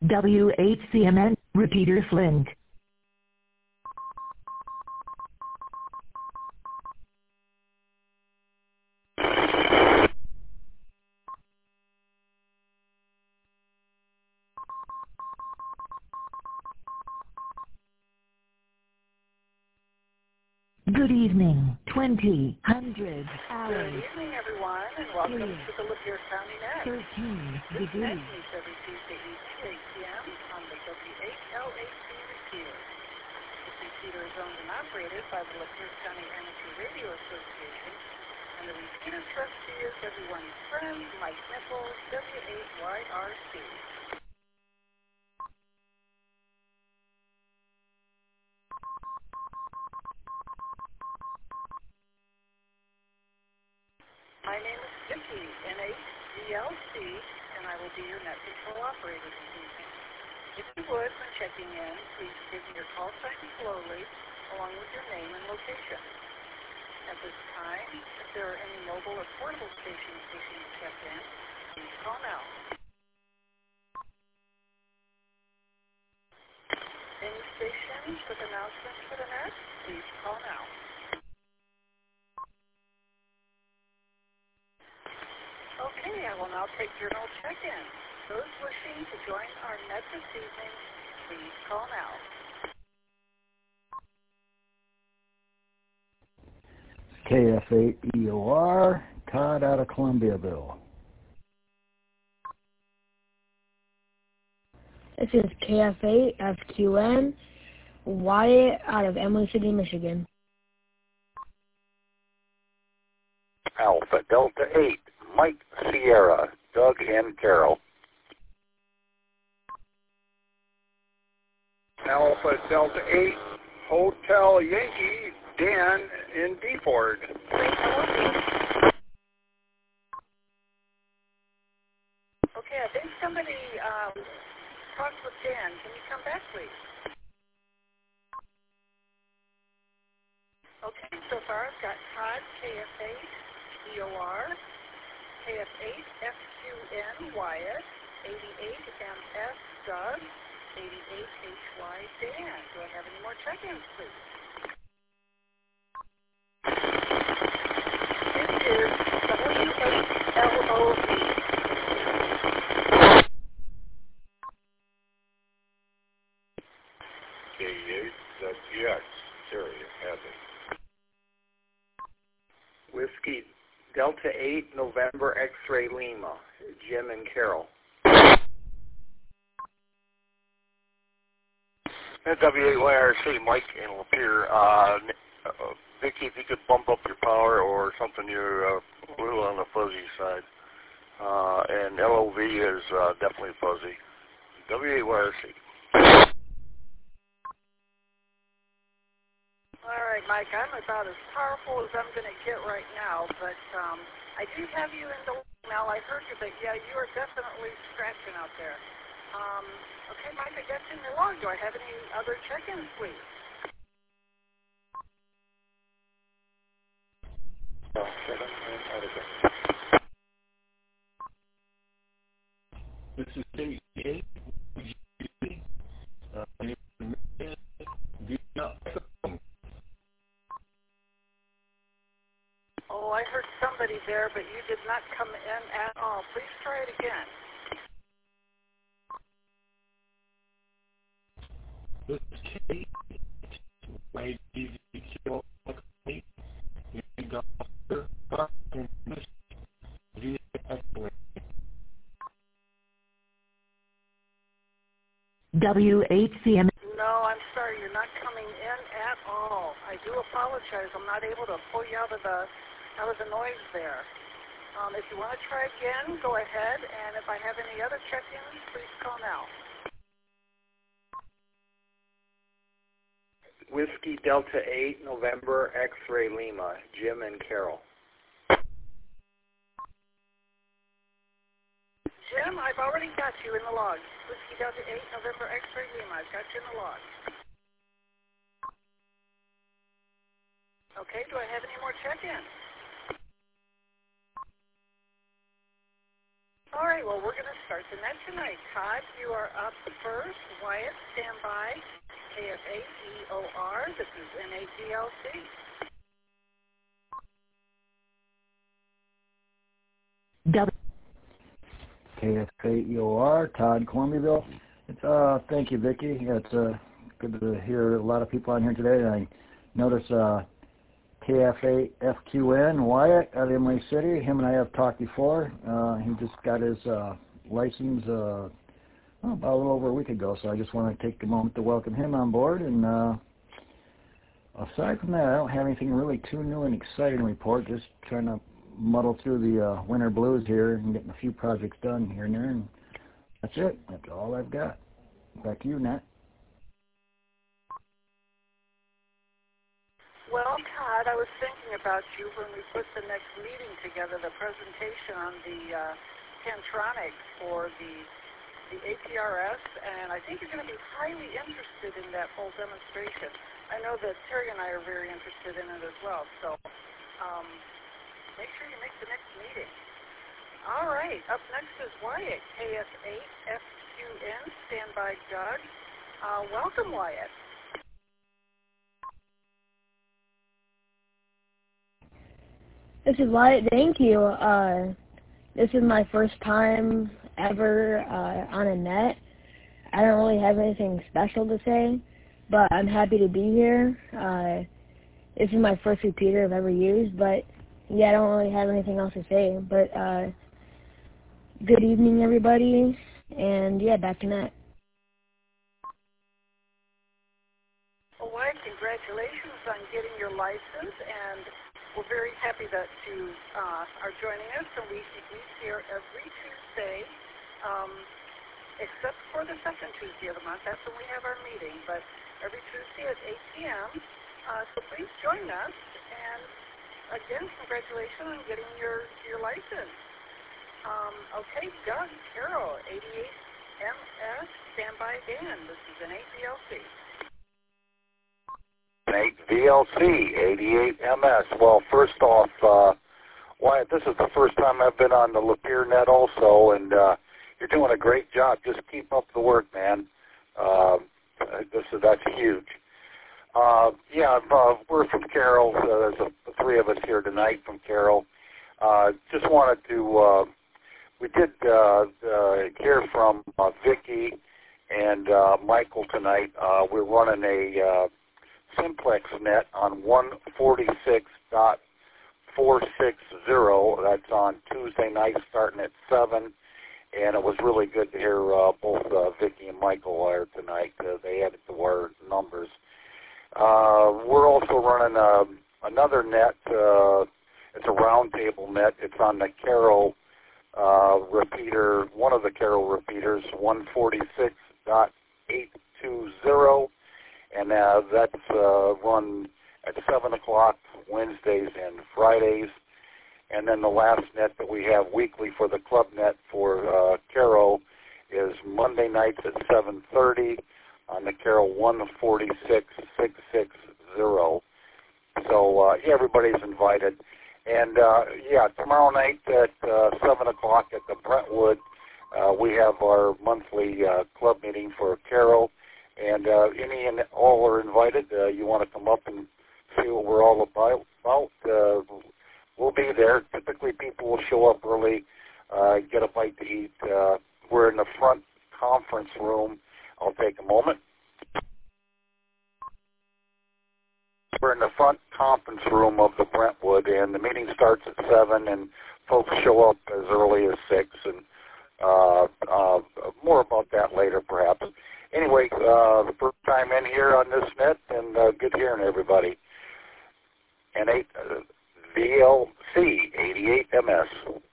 W H C M N, repeater Flint. Good evening, twenty hundred hours. Good evening, everyone, and welcome Please. to the Lapeer County Net. thirteen This net degrees. meets every Tuesday evening at eight p m on the W H L A C receiver. This repeater is owned and operated by the Lapeer County Amateur Radio Association, and the repeater trustee is everyone's friend, Mike Nichols, W eight Y R C. My name is Vicki, N H D L C, and I will be your net control operator this evening. If you would, when checking in, please give me your call sign slowly, along with your name and location. At this time, if there are any mobile or portable stations wishing to check in, please call now. Any stations with announcements for the net, please call now. Okay, I will now take journal check-in. Those wishing to join our net this evening, please call now. K F eight E O R, Todd out of Columbiaville. This is K F eight F Q N, Wyatt out of Emily City, Michigan. Alpha Delta eight, Mike Sierra, Doug and Carol. Alpha Delta eight, Hotel Yankee, Dan in Deford. Okay, I think somebody um, talked with Dan. Can you come back, please? Okay, so far I've got Todd, K F eight E O R, K F eight F Q N, Wyatt, eighty-eight M S, Doug, eighty-eight H Y, Dan. Do I have any more check-ins, please? This is W eight L O V. K eight W X, Terry, Hadley. Whiskey Delta eight, November X-Ray Lima, Jim and Carol. W eight Y R C, Mike and Lapeer. Uh, uh, Vicki, if you could bump up your power or something, you're uh, a little on the fuzzy side. Uh, and L O V is uh, definitely fuzzy. W eight Y R C. All right, Mike, I'm about as powerful as I'm going to get right now, but um, I do have you in the now. I heard you, but yeah, you are definitely scratching out there. Um, okay, Mike, I guess in your log, do I have any other check-ins, please? This is K eight. Uh, Oh, I heard somebody there, but you did not come in at all. Please try it again. This is K eight. W H C M. No, I'm sorry, you're not coming in at all. I do apologize. I'm not able to pull you out of the out of the noise there. Um, if you want to try again, go ahead, and if I have any other check-ins, please call now. Whiskey Delta eight, November X-Ray Lima, Jim and Carol. Jim, I've already got you in the log. Whiskey Delta eight, November X-Ray Lima. I've got you in the log. Okay, do I have any more check-ins? All right, well, we're going to start the the net tonight. Todd, you are up first. Wyatt, stand by. K F eight E O R. This is N A D L C. W. K F eight E O R, Todd, Columbiaville. It's, uh, thank you, Vicki. Yeah, it's uh, good to hear a lot of people on here today. I notice uh, K F eight F Q N, Wyatt out of Imlay City. Him and I have talked before. Uh, he just got his uh, license uh, well, about a little over a week ago, so I just want to take a moment to welcome him on board. And uh, aside from that, I don't have anything really too new and exciting to report. Just trying to muddle through the uh, winter blues here and getting a few projects done here and there. And that's it. That's all I've got. Back to you, Nat. Well, Todd, I was thinking about you when we put the next meeting together, the presentation on the uh, Cantronics for the the A P R S, and I think you're going to be highly interested in that whole demonstration. I know that Terry and I are very interested in it as well, so um, make sure you make the next meeting. All right, up next is Wyatt, K F eight F Q N, stand by Doug. Uh, welcome, Wyatt. This is Wyatt. Thank you. Uh, this is my first time ever uh, on a net. I don't really have anything special to say, but I'm happy to be here. Uh, this is my first repeater I've ever used, but yeah, I don't really have anything else to say. But uh, good evening, everybody, and yeah, back to net. Well, Wyatt, congratulations on getting your license, and we're very happy that you uh, are joining us, and we meet here every Tuesday, um, except for the second Tuesday of the month. That's when we have our meeting, but every Tuesday at eight p m Uh, so please join us, and again, congratulations on getting your, your license. Um, okay, Doug, Carol, eighty-eight M S, standby Dan. This is an eight D L C. eight V L C, eighty-eight M S. Well, first off, uh, Wyatt, this is the first time I've been on the Lapeer net also, and uh, you're doing a great job. Just keep up the work, man. Uh, this is, that's huge. Uh, yeah, uh, we're from Carroll. Uh, there's a, three of us here tonight from Carroll. Uh, just wanted to, uh, we did uh, uh, hear from uh, Vicki and uh, Michael tonight. Uh, we're running a uh, Simplex net on one forty-six dot four sixty. That's on Tuesday night starting at seven. And it was really good to hear uh, both uh, Vicki and Michael are tonight. Uh, they added to our numbers. Uh, we're also running uh, another net. Uh, it's a roundtable net. It's on the Carroll uh, repeater, one of the Carroll repeaters, one forty-six dot eight two zero. And uh, that's uh, run at seven o'clock Wednesdays and Fridays. And then the last net that we have weekly for the club net for uh, Carroll is Monday nights at seven thirty on the Carroll one forty-six six sixty. So, uh, yeah, everybody's invited. And, uh, yeah, tomorrow night at uh, seven o'clock at the Brentwood, uh, we have our monthly uh, club meeting for Carroll. And uh, any and all are invited. Uh, you want to come up and see what we're all about, uh, we'll be there. Typically, people will show up early, uh, get a bite to eat. Uh, we're in the front conference room. I'll take a moment. We're in the front conference room of the Brentwood, and the meeting starts at seven, and folks show up as early as six, and uh, uh, more about that later, perhaps. Anyway, uh, the first time in here on this net, and uh, good hearing everybody. And eight, uh, V L C, eighty-eight M S.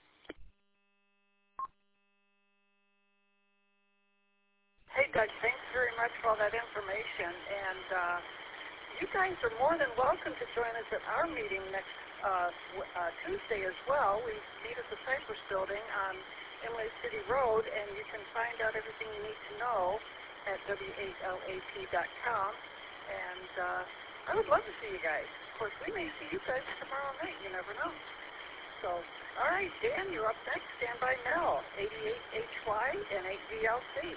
Hey, Doug, thanks very much for all that information. And uh, you guys are more than welcome to join us at our meeting next uh, uh, Tuesday as well. We meet at the Cypress Building on Imlay City Road, and you can find out everything you need to know at W eight L A P dot com. And uh, I would love to see you guys. Of course, we may see you guys tomorrow night. You never know. So All right, Dan, you're up next. Stand by now. eighty-eight H Y and eight V L C.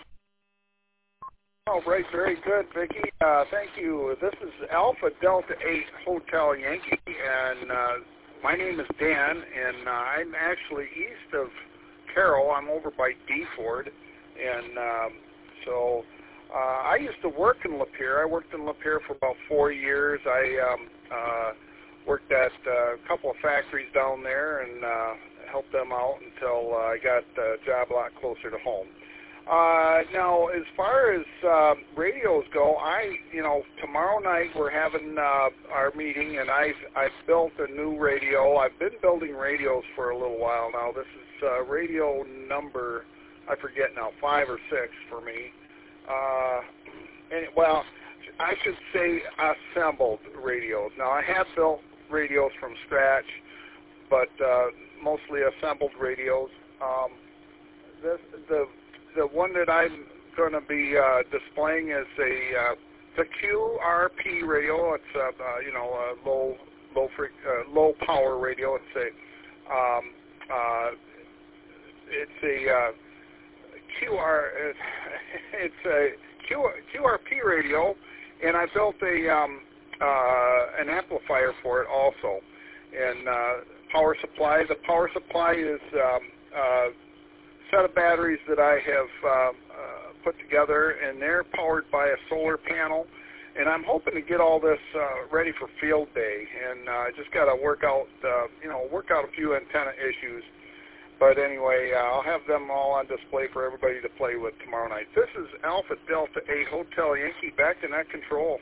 All right, very good, Vicki. Uh, thank you. This is Alpha Delta eight Hotel Yankee, and uh, my name is Dan, and uh, I'm actually east of Carroll. I'm over by Deford, and um, so uh, I used to work in Lapeer. I worked in Lapeer for about four years. I um, uh, worked at uh, a couple of factories down there and uh, helped them out until uh, I got a job a lot closer to home. Uh, now, as far as uh, radios go, I, you know, tomorrow night we're having uh, our meeting, and I've, I've built a new radio. I've been building radios for a little while now. This is uh, radio number, I forget now, five or six for me. Uh, and, well, I should say assembled radios. Now, I have built radios from scratch, but uh, mostly assembled radios. Um, this, the The one that I'm going to be uh, displaying is a uh, the Q R P radio. It's a uh, you know a low low fre uh, low power radio. It's a um, uh, it's a uh, Q R it's a Q, QRP radio, and I built a um, uh, an amplifier for it also, and uh, power supply. The power supply is um, uh, set of batteries that I have uh, uh, put together, and they're powered by a solar panel, and I'm hoping to get all this uh, ready for field day, and I uh, just got to work out, uh, you know, work out a few antenna issues, but anyway, uh, I'll have them all on display for everybody to play with tomorrow night. This is Alpha Delta eight Hotel Yankee, back to net control.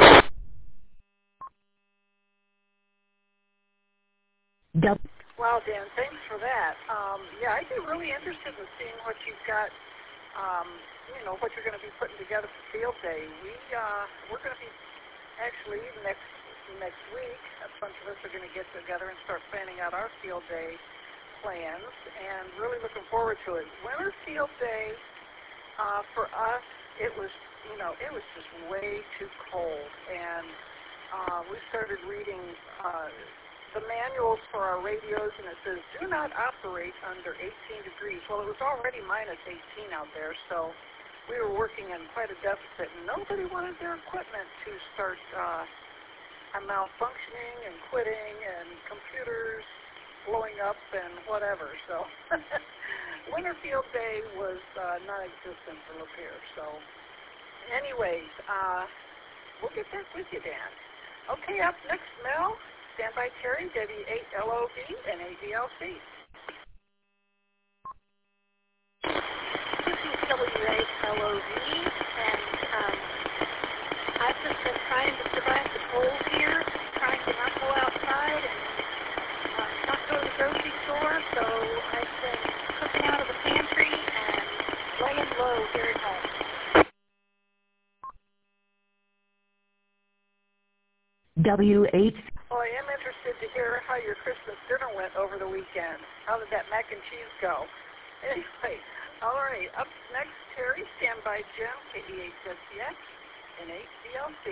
Yep. Wow, Dan, thanks for that. Um, yeah, I'd be really interested in seeing what you've got, um, you know, what you're going to be putting together for field day. We, uh, we're going to be, actually, next next week, a bunch of us are going to get together and start planning out our field day plans, and really looking forward to it. Winter field day, uh, for us, it was, you know, it was just way too cold, and uh, we started reading uh, the manuals for our radios, and it says, do not operate under eighteen degrees. Well, it was already minus eighteen out there, so we were working in quite a deficit, and nobody wanted their equipment to start uh, malfunctioning and quitting, and computers blowing up and whatever. So winter field day was uh, non-existent for Lapeer. So anyways, uh, we'll get back with you, Dan. Okay, up next, Mel. Stand by, Terry, W eight L O V and A V L C. This is W eight L O V, and um, I've just been trying to survive the cold here, trying to not go outside and uh, not go to the grocery store, so I've been cooking out of the pantry and laying low here at home. W eight. Well, I am interested to hear how your Christmas dinner went over the weekend. How did that mac and cheese go? Anyway, all right, up next, Terry, stand by, Jim, K E H S C X and eight V L C.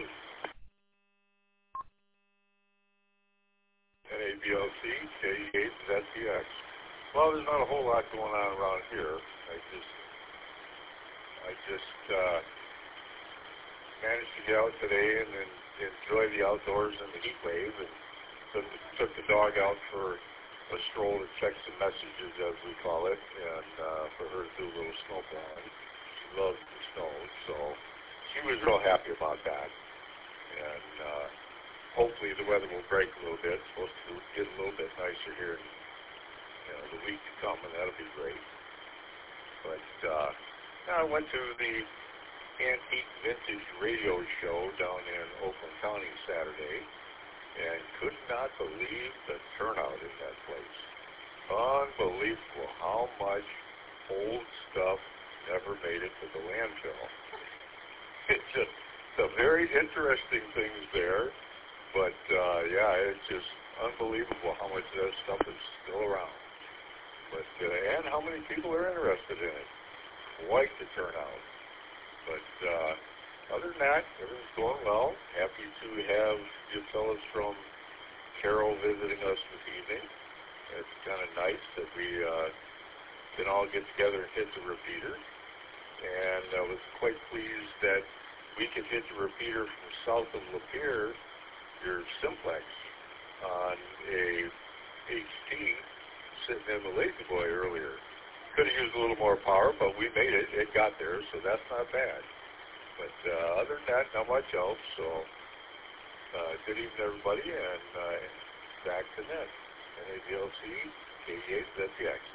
And A V L C, K E H S C X. Well, there's not a whole lot going on around here. I just, I just uh, managed to get out today and then enjoy the outdoors and the heat wave, and took, took the dog out for a stroll to check some messages, as we call it, and uh, for her to do a little snowballing. She loves the snow, so she was real happy about that. And uh, hopefully the weather will break a little bit. It's supposed to get a little bit nicer here, you know, the week to come, and that'll be great. But uh, I went to the Antique Vintage Radio Show down in Oakland County Saturday, and could not believe the turnout in that place. Unbelievable how much old stuff never made it to the landfill. It's just some very interesting things there, but uh, yeah, it's just unbelievable how much of that stuff is still around. But uh, and how many people are interested in it. Quite the turnout. But uh, other than that, everything's going well. Happy to have you fellas from Carroll visiting us this evening. It's kind of nice that we uh, can all get together and hit the repeater. And I was quite pleased that we could hit the repeater from south of Lapeer, your simplex, on a H T sitting in the Lazy Boy earlier. Could have used a little more power, but we made it. It got there, so that's not bad. But uh, other than that, not much else. So uh, good evening, everybody, and uh, back to net. N A D L C, K D eight, Z T X.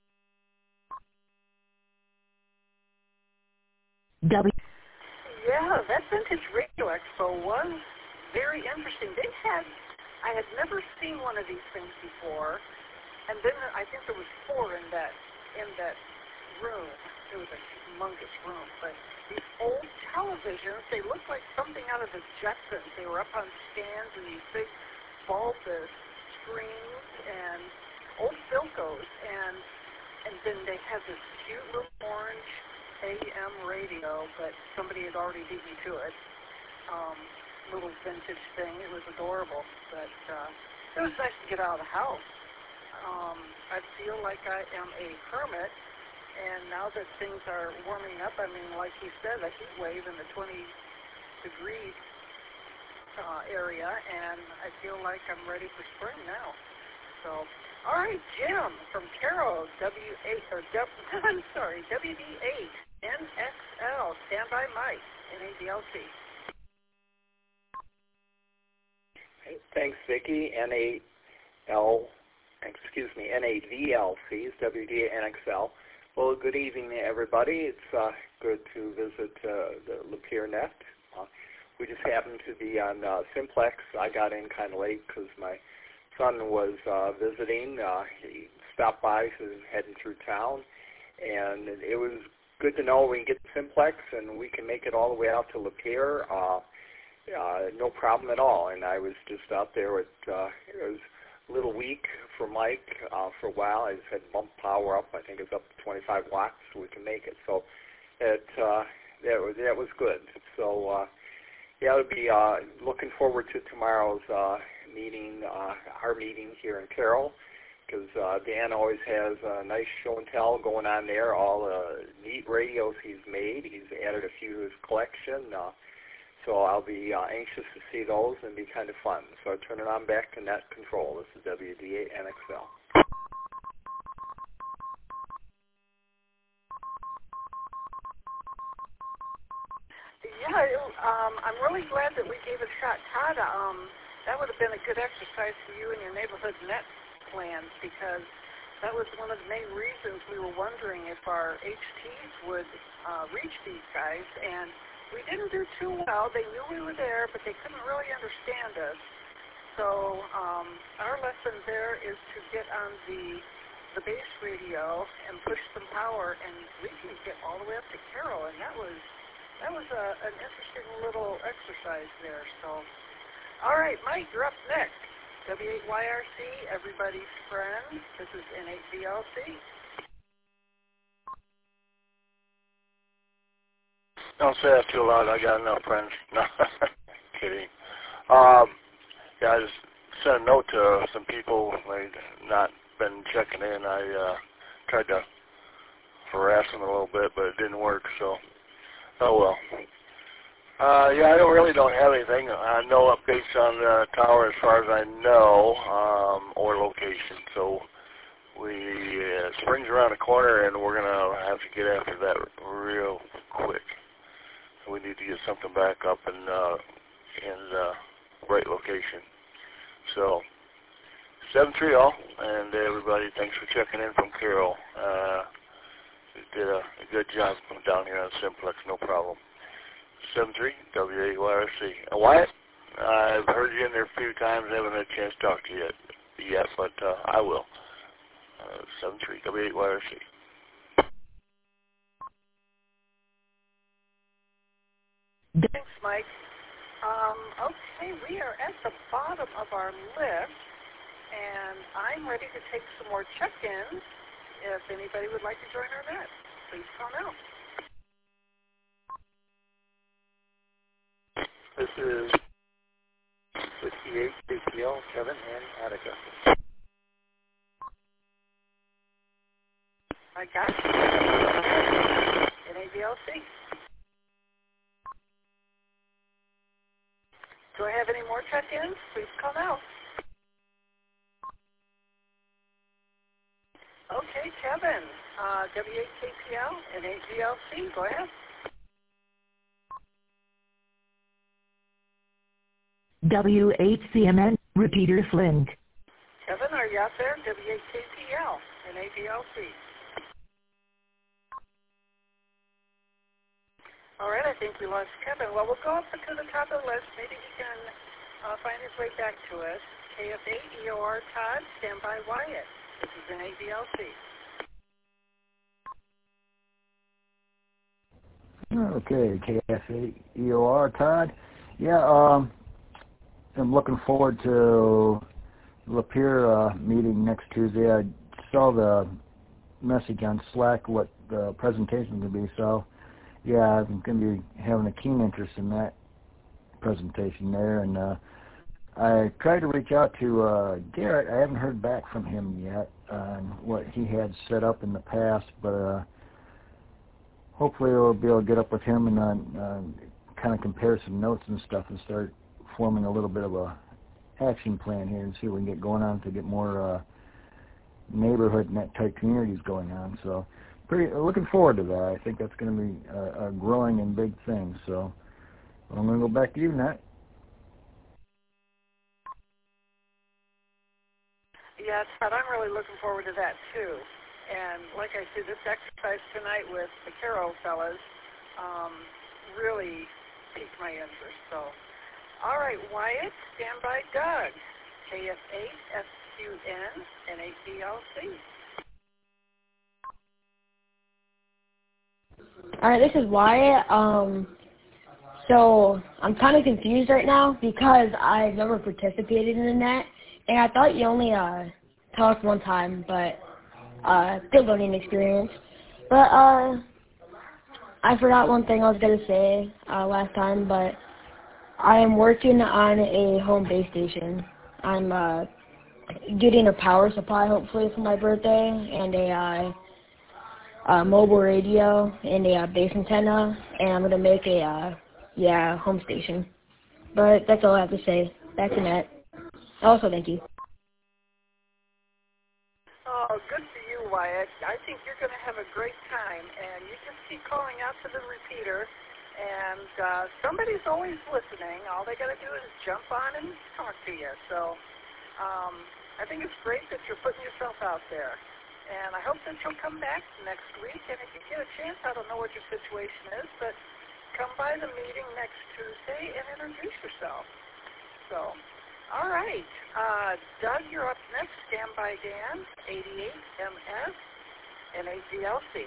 W. Yeah, that Vintage Radio Expo was very interesting. They had, I had never seen one of these things before, and then I think there was four in that in that room. It was a humongous room, but these old televisions, they looked like something out of the Jetsons. They were up on stands and these big bulbous screens and old Philcos, and and then they had this cute little orange A M radio, but somebody had already beat me to it. Um, little vintage thing. It was adorable, but uh, it was nice to get out of the house. Um, I feel like I am a hermit, and now that things are warming up, I mean, like he said, a heat wave in the twenty degree uh, area, and I feel like I'm ready for spring now. So, all right, Jim from Caro, W eight, or W, I'm sorry, W D eight, N X L, standby Mike, N A D L C. Hey, thanks, Vicki. N A L, excuse me, N A V L C is W D eight N X L. Well, good evening, everybody. It's uh, good to visit uh, the Lapeer Net. Uh, we just happened to be on uh, Simplex. I got in kind of late because my son was uh, visiting. Uh, he stopped by, so he was heading through town, and it was good to know we can get to Simplex and we can make it all the way out to Lapeer. Uh, uh, no problem at all. And I was just out there with, uh, it was a little weak for Mike uh, for a while. I just had bump power up. I think it's up to twenty-five watts, so we can make it. So it uh, that was that was good. So uh, yeah, I'll be uh, looking forward to tomorrow's uh, meeting, uh, our meeting here in Carroll, because uh, Dan always has a nice show and tell going on there. All the neat radios he's made. He's added a few to his collection. Uh, So I'll be uh, anxious to see those and be kind of fun. So I turn it on back to Net Control. This is W D eight N X L. Yeah, it, um, I'm really glad that we gave it a shot. Todd, um, that would have been a good exercise for you and your neighborhood net plans, because that was one of the main reasons we were wondering if our H Ts would uh, reach these guys. And we didn't do too well. They knew we were there, but they couldn't really understand us. So um, our lesson there is to get on the the base radio and push some power, and we can get all the way up to Carroll. And that was that was a, an interesting little exercise there. So, all right, Mike, you're up next. W eight Y R C, everybody's friend. This is N eight D L C. Don't say that too loud. I got enough friends. No, kidding. Um, yeah, I just sent a note to some people. They'd not been checking in. I uh, tried to harass them a little bit, but it didn't work. So, oh well. Uh, yeah, I don't really don't have anything. Uh, no updates on the tower as far as I know, um, or location. So we uh, spring's around the corner, and we're gonna have to get after that real quick. We need to get something back up in uh, in the right location. So, seven three all, and everybody, thanks for checking in from Carroll. Uh, you did a, a good job down here on Simplex, no problem. seven three, W eight Y R C. Uh, Wyatt, I've heard you in there a few times. I haven't had a chance to talk to you yet, yet but uh, I will. Uh, seven three, W eight Y R C. Thanks, Mike. Um, okay, we are at the bottom of our list, and I'm ready to take some more check-ins. If anybody would like to join our net, please call now. This is fifty-eight K P L, Kevin and Attica. I got you. N A V L C. Do I have any more check-ins? Please call now. Okay, Kevin, uh, W eight K P L and A G L C, go ahead. W eight C M N, repeater Flint. Kevin, are you out there? W eight K P L and A G L C. All right, I think we lost Kevin. Well, we'll go up to the top of the list. Maybe he can uh, find his way back to us. K F eight E O R Todd, stand by Wyatt. This is an A D L C. Okay, K F eight E O R Todd. Yeah, um, I'm looking forward to Lapeer uh, meeting next Tuesday. I saw the message on Slack what the presentation is going to be, so yeah, I'm going to be having a keen interest in that presentation there. And uh, I tried to reach out to uh, Garrett. I haven't heard back from him yet on what he had set up in the past, but uh, hopefully we'll be able to get up with him and uh, uh, kind of compare some notes and stuff and start forming a little bit of a action plan here and see what we can get going on to get more uh, neighborhood and that type communities going on. So pretty looking forward to that. I think that's going to be a, a growing and big thing. So I'm going to go back to you, Nat. Yeah, Todd, I'm really looking forward to that, too. And like I said, this exercise tonight with the Caro fellas um, really piqued my interest. So, all right, Wyatt, stand by Doug. K F eight S Q N and A C L C. All right, this is Wyatt. Um, so I'm kind of confused right now because I've never participated in the net, and I thought you only uh, talked one time, but uh, still learning experience. But uh, I forgot one thing I was going to say uh, last time, but I am working on a home base station. I'm uh, getting a power supply, hopefully, for my birthday, and a uh, uh, mobile radio, and a uh, base antenna, and I'm going to make a, uh, yeah, home station. But that's all I have to say. Back to Nat. Also, thank you. Oh, good for you, Wyatt. I think you're going to have a great time, and you just keep calling out to the repeater, and uh, somebody's always listening. All they got to do is jump on and talk to you. So um, I think it's great that you're putting yourself out there, and I hope that you'll come back next week, and if you get a chance, I don't know what your situation is, but come by the meeting next Tuesday and introduce yourself. So, all right. Uh, Doug, you're up next. Stand by Dan, eighty-eight M S and A G L C.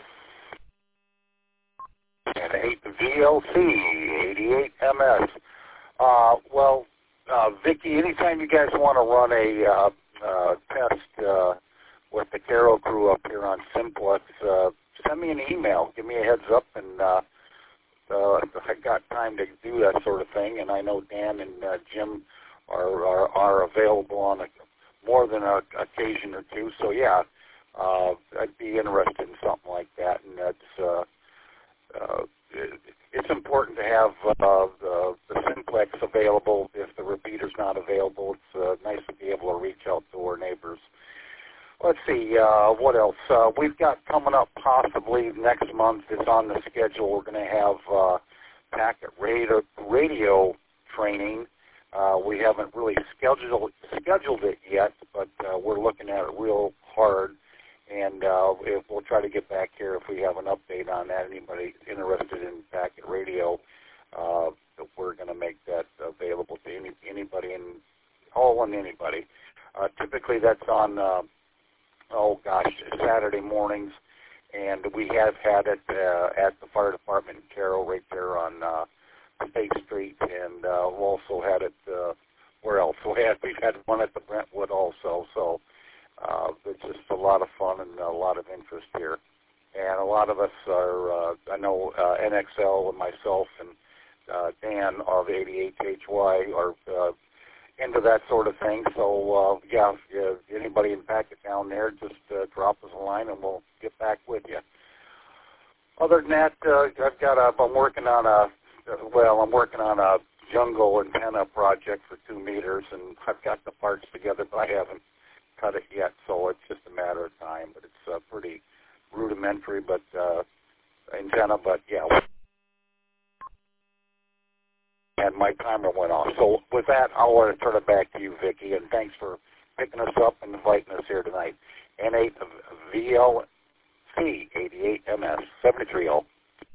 And eight V L C, eighty-eight M S. Uh, well, uh, Vicki, anytime you guys want to run a uh, uh, test uh, with the Caro crew up here on Simplex, uh, send me an email. Give me a heads up, and uh, uh, I got time to do that sort of thing. And I know Dan and uh, Jim are, are are available on a, more than an occasion or two. So yeah, uh, I'd be interested in something like that, and that's. Uh, Uh, it, it's important to have uh, the, the simplex available if the repeater's not available. It's uh, nice to be able to reach out to our neighbors. Let's see, uh, what else? Uh, we've got coming up possibly next month. It's on the schedule. We're going to have uh, packet radio, radio training. Uh, we haven't really scheduled, scheduled it yet, but uh, we're looking at it real hard. And uh, if we'll try to get back here if we have an update on that. Anybody interested in packet radio, uh, we're going to make that available to any, anybody and all and anybody. Uh, typically that's on, uh, oh gosh, Saturday mornings, and we have had it uh, at the fire department in Caro right there on uh, State Street, and uh, we've also had it, uh, where else? We had, we've had one at the Brentwood also, so. Uh, it's just a lot of fun and a lot of interest here. And a lot of us are, uh, I know uh, N X L and myself and uh, Dan of eighty-eight H Y are uh, into that sort of thing. So, uh, yeah, yeah, anybody in Packet down there, just uh, drop us a line and we'll get back with you. Other than that, uh, I've got a, I'm working on a, well, I'm working on a jungle antenna project for two meters, and I've got the parts together, but I haven't cut it yet, so it's just a matter of time. But it's uh, pretty rudimentary, but uh, antenna, but yeah. And my timer went off. So with that, I want to turn it back to you, Vicki, and thanks for picking us up and inviting us here tonight. N eight V L C eighty-eight M S seventy-three oh.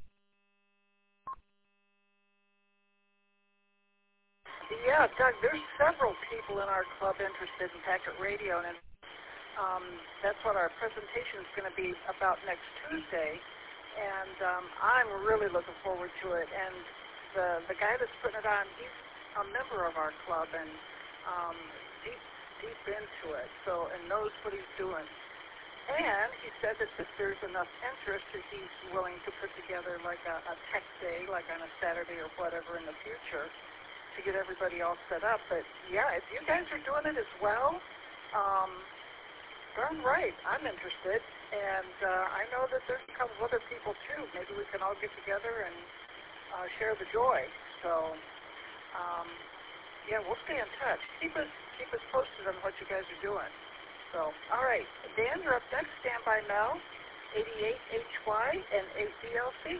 Yeah, Doug, there's several people in our club interested in Packet Radio, and um, that's what our presentation is going to be about next Tuesday, and um, I'm really looking forward to it. And the the guy that's putting it on, he's a member of our club and um, deep deep into it, so and knows what he's doing. And he said that if there's enough interest, that he's willing to put together like a, a tech day, like on a Saturday or whatever in the future, to get everybody all set up. But yeah, if you guys are doing it as well, um, darn right, I'm interested. And uh, I know that there's a couple of other people too. Maybe we can all get together and uh, share the joy. So um, yeah, we'll stay in touch. Keep us keep us posted on what you guys are doing. So all right, Dan, you're up next. Stand by Mel, eighty-eight H Y and eight D L C.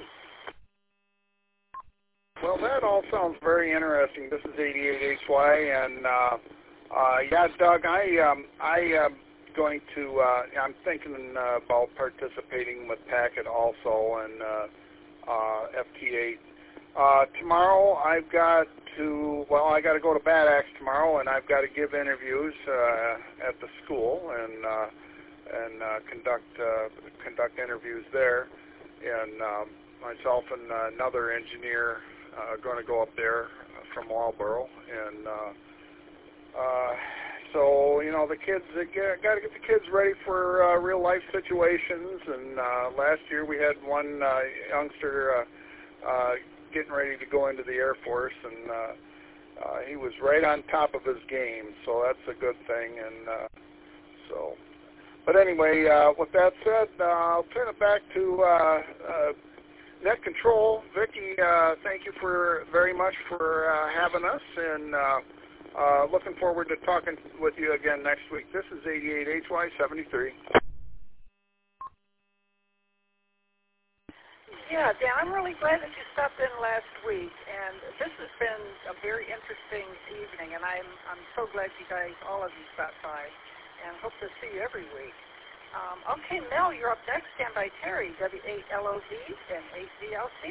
Well, that all sounds very interesting. This is eighty-eight H Y, and uh, uh, yeah, Doug, I um, I am going to. Uh, I'm thinking uh, about participating with Packet also and uh, uh, F T eight. Uh, tomorrow, I've got to. Well, I got to go to Bad Axe tomorrow, and I've got to give interviews uh, at the school and uh, and uh, conduct uh, conduct interviews there. And um, myself and uh, another engineer. Uh, going to go up there from Marlboro, and uh, uh, so you know the kids got to get the kids ready for uh, real life situations. And uh, last year we had one uh, youngster uh, uh, getting ready to go into the Air Force, and uh, uh, he was right on top of his game. So that's a good thing. And uh, so, but anyway, uh, with that said, uh, I'll turn it back to. Uh, uh, Net Control, Vicki, uh, thank you for very much for uh, having us, and uh, uh, looking forward to talking with you again next week. This is eighty-eight H Y seventy-three. Yeah, Dan, I'm really glad that you stopped in last week, and this has been a very interesting evening, and I'm I'm so glad you guys, all of you, stopped by, and hope to see you every week. Um, okay, Mel, you're up next. Stand by Terry, W eight L O V and eight D L C.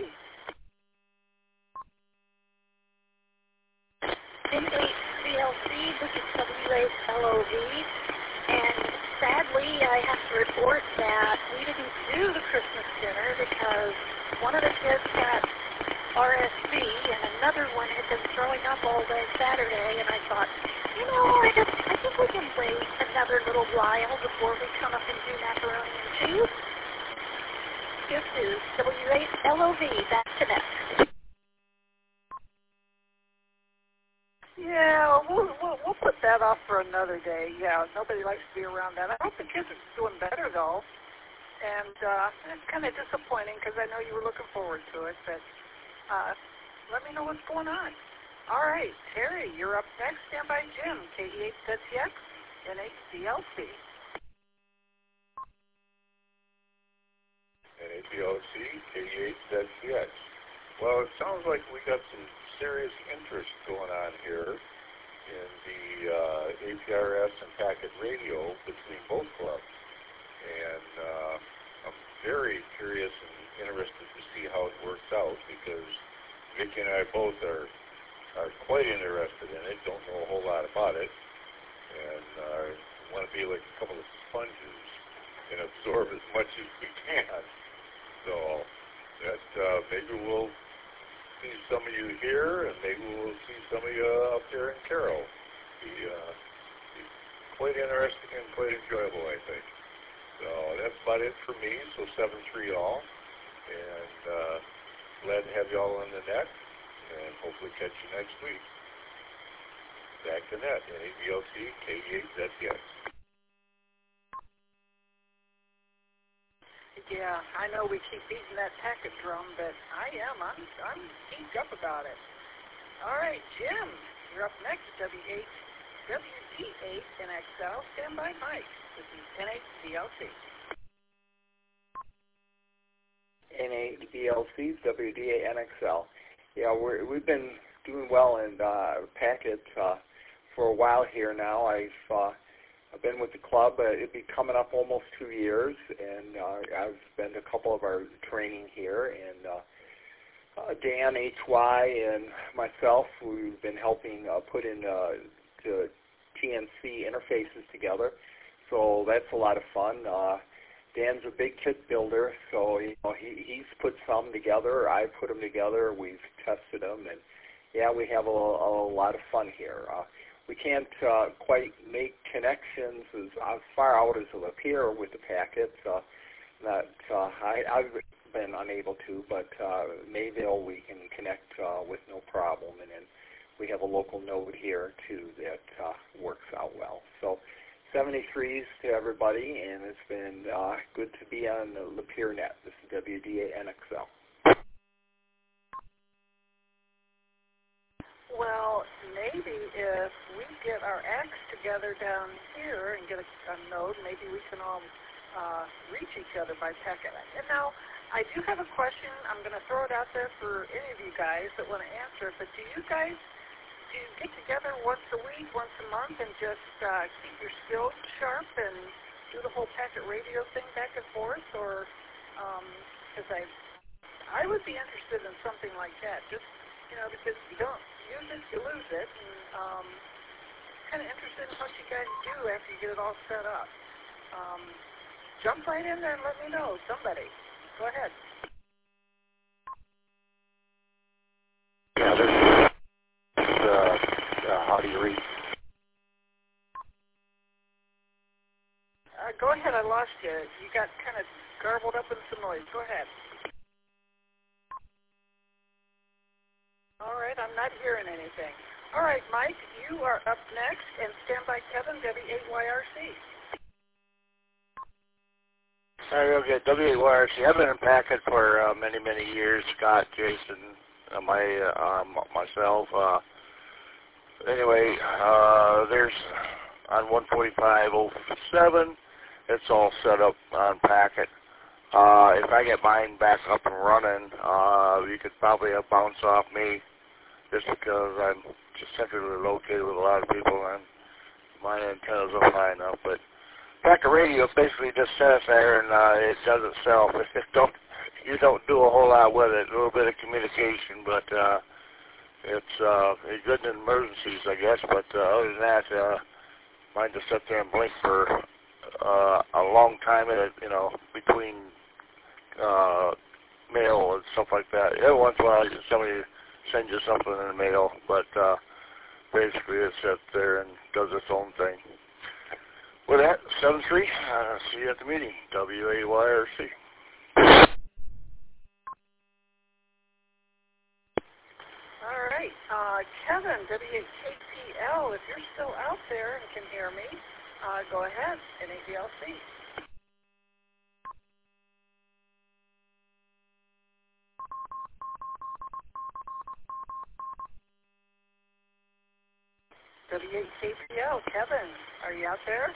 eight D L C, this is W eight L O V, and sadly I have to report that we didn't do the Christmas dinner because one of the kids got R S V and another one had been throwing up all day Saturday, and I thought, you know, I, just, I think we can wait another little while before we come up and do macaroni and cheese. This is W eight L O V, back to next. Yeah, we'll, we'll, we'll put that off for another day. Yeah, nobody likes to be around that. I hope the kids are doing better, though. And uh, it's kind of disappointing because I know you were looking forward to it, but uh, let me know what's going on. All right, Terry, you're up next. Stand by Jim, K D eight Z T X and H D L C. And H D L C, K D eight Z T X. Well, it sounds like we got some serious interest going on here in the uh, A P R S and Packet Radio between both clubs. And uh, I'm very curious and interested to see how it works out, because Vicki and I both are are quite interested in it, don't know a whole lot about it, and uh, want to be like a couple of sponges and absorb as much as we can. So that uh, maybe we'll see some of you here, and maybe we'll see some of you up there in Carroll. Be, uh, be quite interesting and quite enjoyable, I think. So that's about it for me, so seven three all, and uh, glad to have you all on the net, and hopefully catch you next week. back to net, N A V L C, K E eight Z T X. Yeah, I know we keep beating that packet drum, but I am. I'm, I'm geeked up about it. All right, Jim, you're up next. W eight, W D eight N X L. Stand by, Mike. This is N eight V L C. N eight V L C, W D eight N X L. Yeah, we're, we've been doing well in uh, packet uh, for a while here now. I've uh, I've been with the club. Uh, it'll be coming up almost two years, and uh, I've been to a couple of our training here. And uh, uh, Dan H Y and myself, we've been helping uh, put in uh, the T N C interfaces together. So that's a lot of fun. Uh, Dan's a big kit builder, so you know he, he's put some together. I put them together. We've tested them, and yeah, we have a, a lot of fun here. Uh, we can't uh, quite make connections as, as far out as Lapeer with the packets. Uh, that uh, I, I've been unable to, but uh, Mayville we can connect uh, with no problem, and then we have a local node here too that uh, works out well. So seventy-threes to everybody, and it's been uh, good to be on the Lapeer net. This is W D eight N X L. Well, maybe if we get our acts together down here and get a, a node, maybe we can all uh, reach each other by packet. And now, I do have a question. I'm going to throw it out there for any of you guys that want to answer it, but do you guys do you get together once a week, once a month, and just uh, keep your skills sharp and do the whole packet radio thing back and forth? Or, because um, I, I would be interested in something like that, just, you know, because you don't use it, you lose it, and um, kind of interested in what you guys do after you get it all set up. Um, jump right in there and let me know, somebody. Go ahead. Yeah, there's uh, uh, how do you read? Uh, go ahead, I lost you. You got kind of garbled up in some noise. Go ahead. All right, I'm not hearing anything. All right, Mike, you are up next, and stand by Kevin, W eight Y R C. Sorry, real good. W eight Y R C. I've been in packet for uh, many, many years. Scott, Jason, uh, my, uh, um, myself. Uh, anyway, uh, there's on one forty-five oh seven, it's all set up on packet. Uh, if I get mine back up and running, uh, you could probably have bounce off me just because I'm just centrally located with a lot of people and my antennas are high enough. But packet radio basically just sits there and uh, it does itself. It don't, you don't do a whole lot with it, a little bit of communication, but uh, it's, uh, it's good in emergencies, I guess. But uh, other than that, uh, mine just sit there and blink for uh, a long time, at, you know, between uh, mail and stuff like that. Every once in a while, somebody sends you something in the mail, but uh, basically it sits there and does its own thing. With that, seven three, uh, see you at the meeting, W A Y R C. All right, uh, Kevin, W eight K P L, if you're still out there and can hear me, uh, go ahead, N A V L C. W eight K P L, Kevin, are you out there?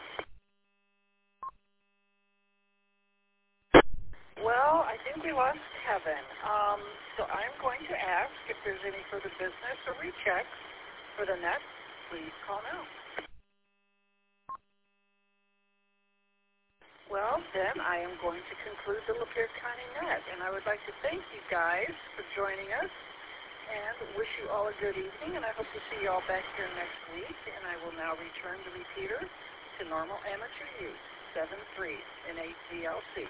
Well, I think we lost Kevin. Um, so I'm going to ask if there's any further business or rechecks for the net. Please call now. Well, then I am going to conclude the Lapeer County Net, and I would like to thank you guys for joining us and wish you all a good evening, and I hope to see you all back here next week, and I will now return the repeater to normal amateur use, seven three in eight V L C.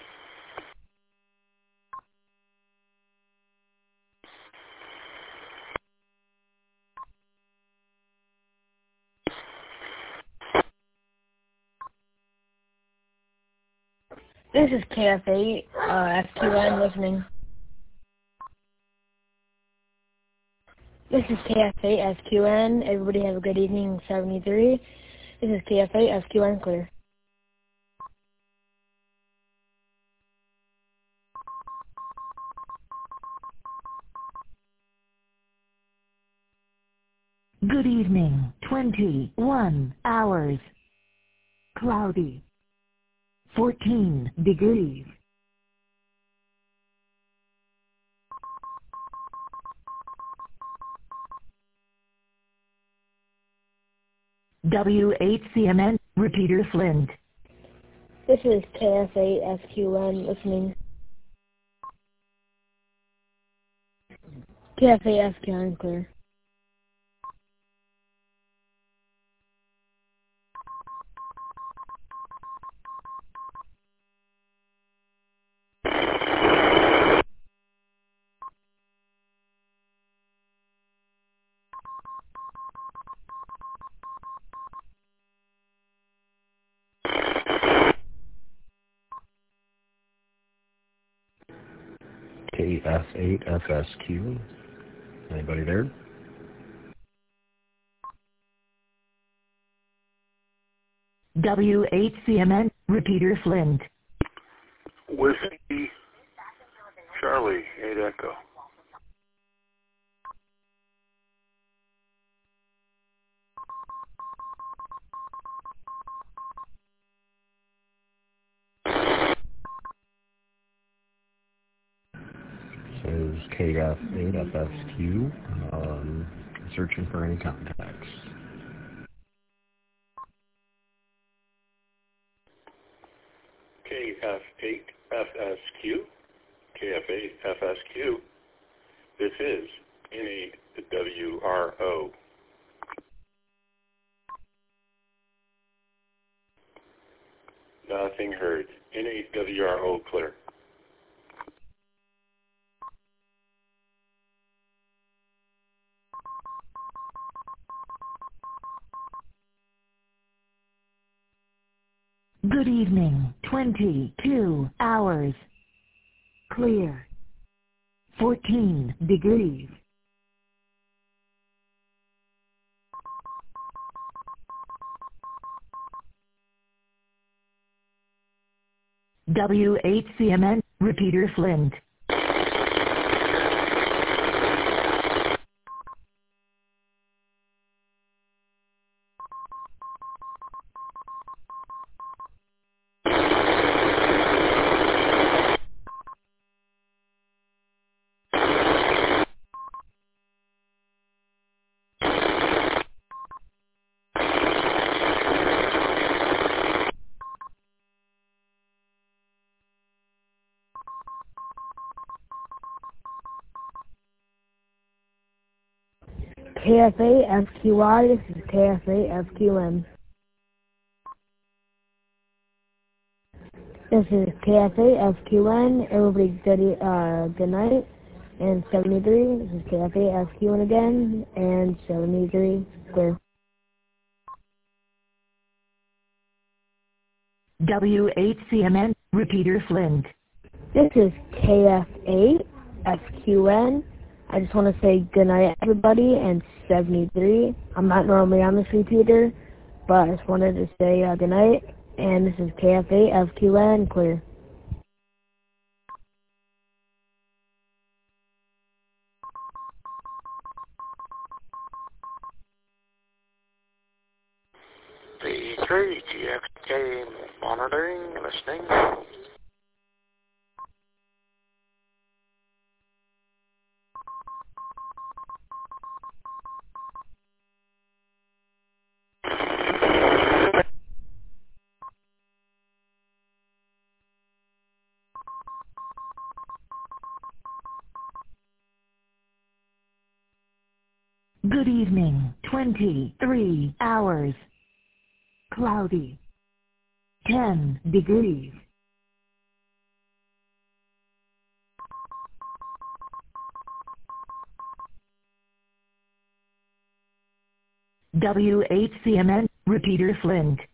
This is K F eight, uh, F Q N listening. This is K F A S Q N. Everybody have a good evening, seventy-three. This is K F A S Q N clear. Good evening, twenty-one hours. Cloudy. fourteen degrees. W H C M N, repeater Flint. This is K F A S Q N listening. K F A S Q N clear. K F eight F S Q. Anybody there? W H C M N, repeater Flint. Whiskey, Charlie, eight Echo. This is K F eight F S Q, um, searching for any contacts. K F eight F S Q, K F eight F S Q, this is N eight W R O. Nothing heard. N eight W R O clear. Good evening, twenty-two hours. Clear. fourteen degrees. W H C M N, repeater Flint. K F A F Q Y, this is K F A F Q M. This is K F A F Q N, everybody good, uh, good night, and seventy-three, this is K F A F Q N again, and seventy-three, clear. W H C M N, repeater Flint. This is K F eight F Q N. I just want to say good night, everybody, and seventy-three. I'm not normally on this repeater, but I just wanted to say uh, good night, and this is K F eight F Q N, clear. B three G X K monitoring, listening. Good evening, twenty-three hours. Cloudy. ten degrees. W H C M N, repeater Flint.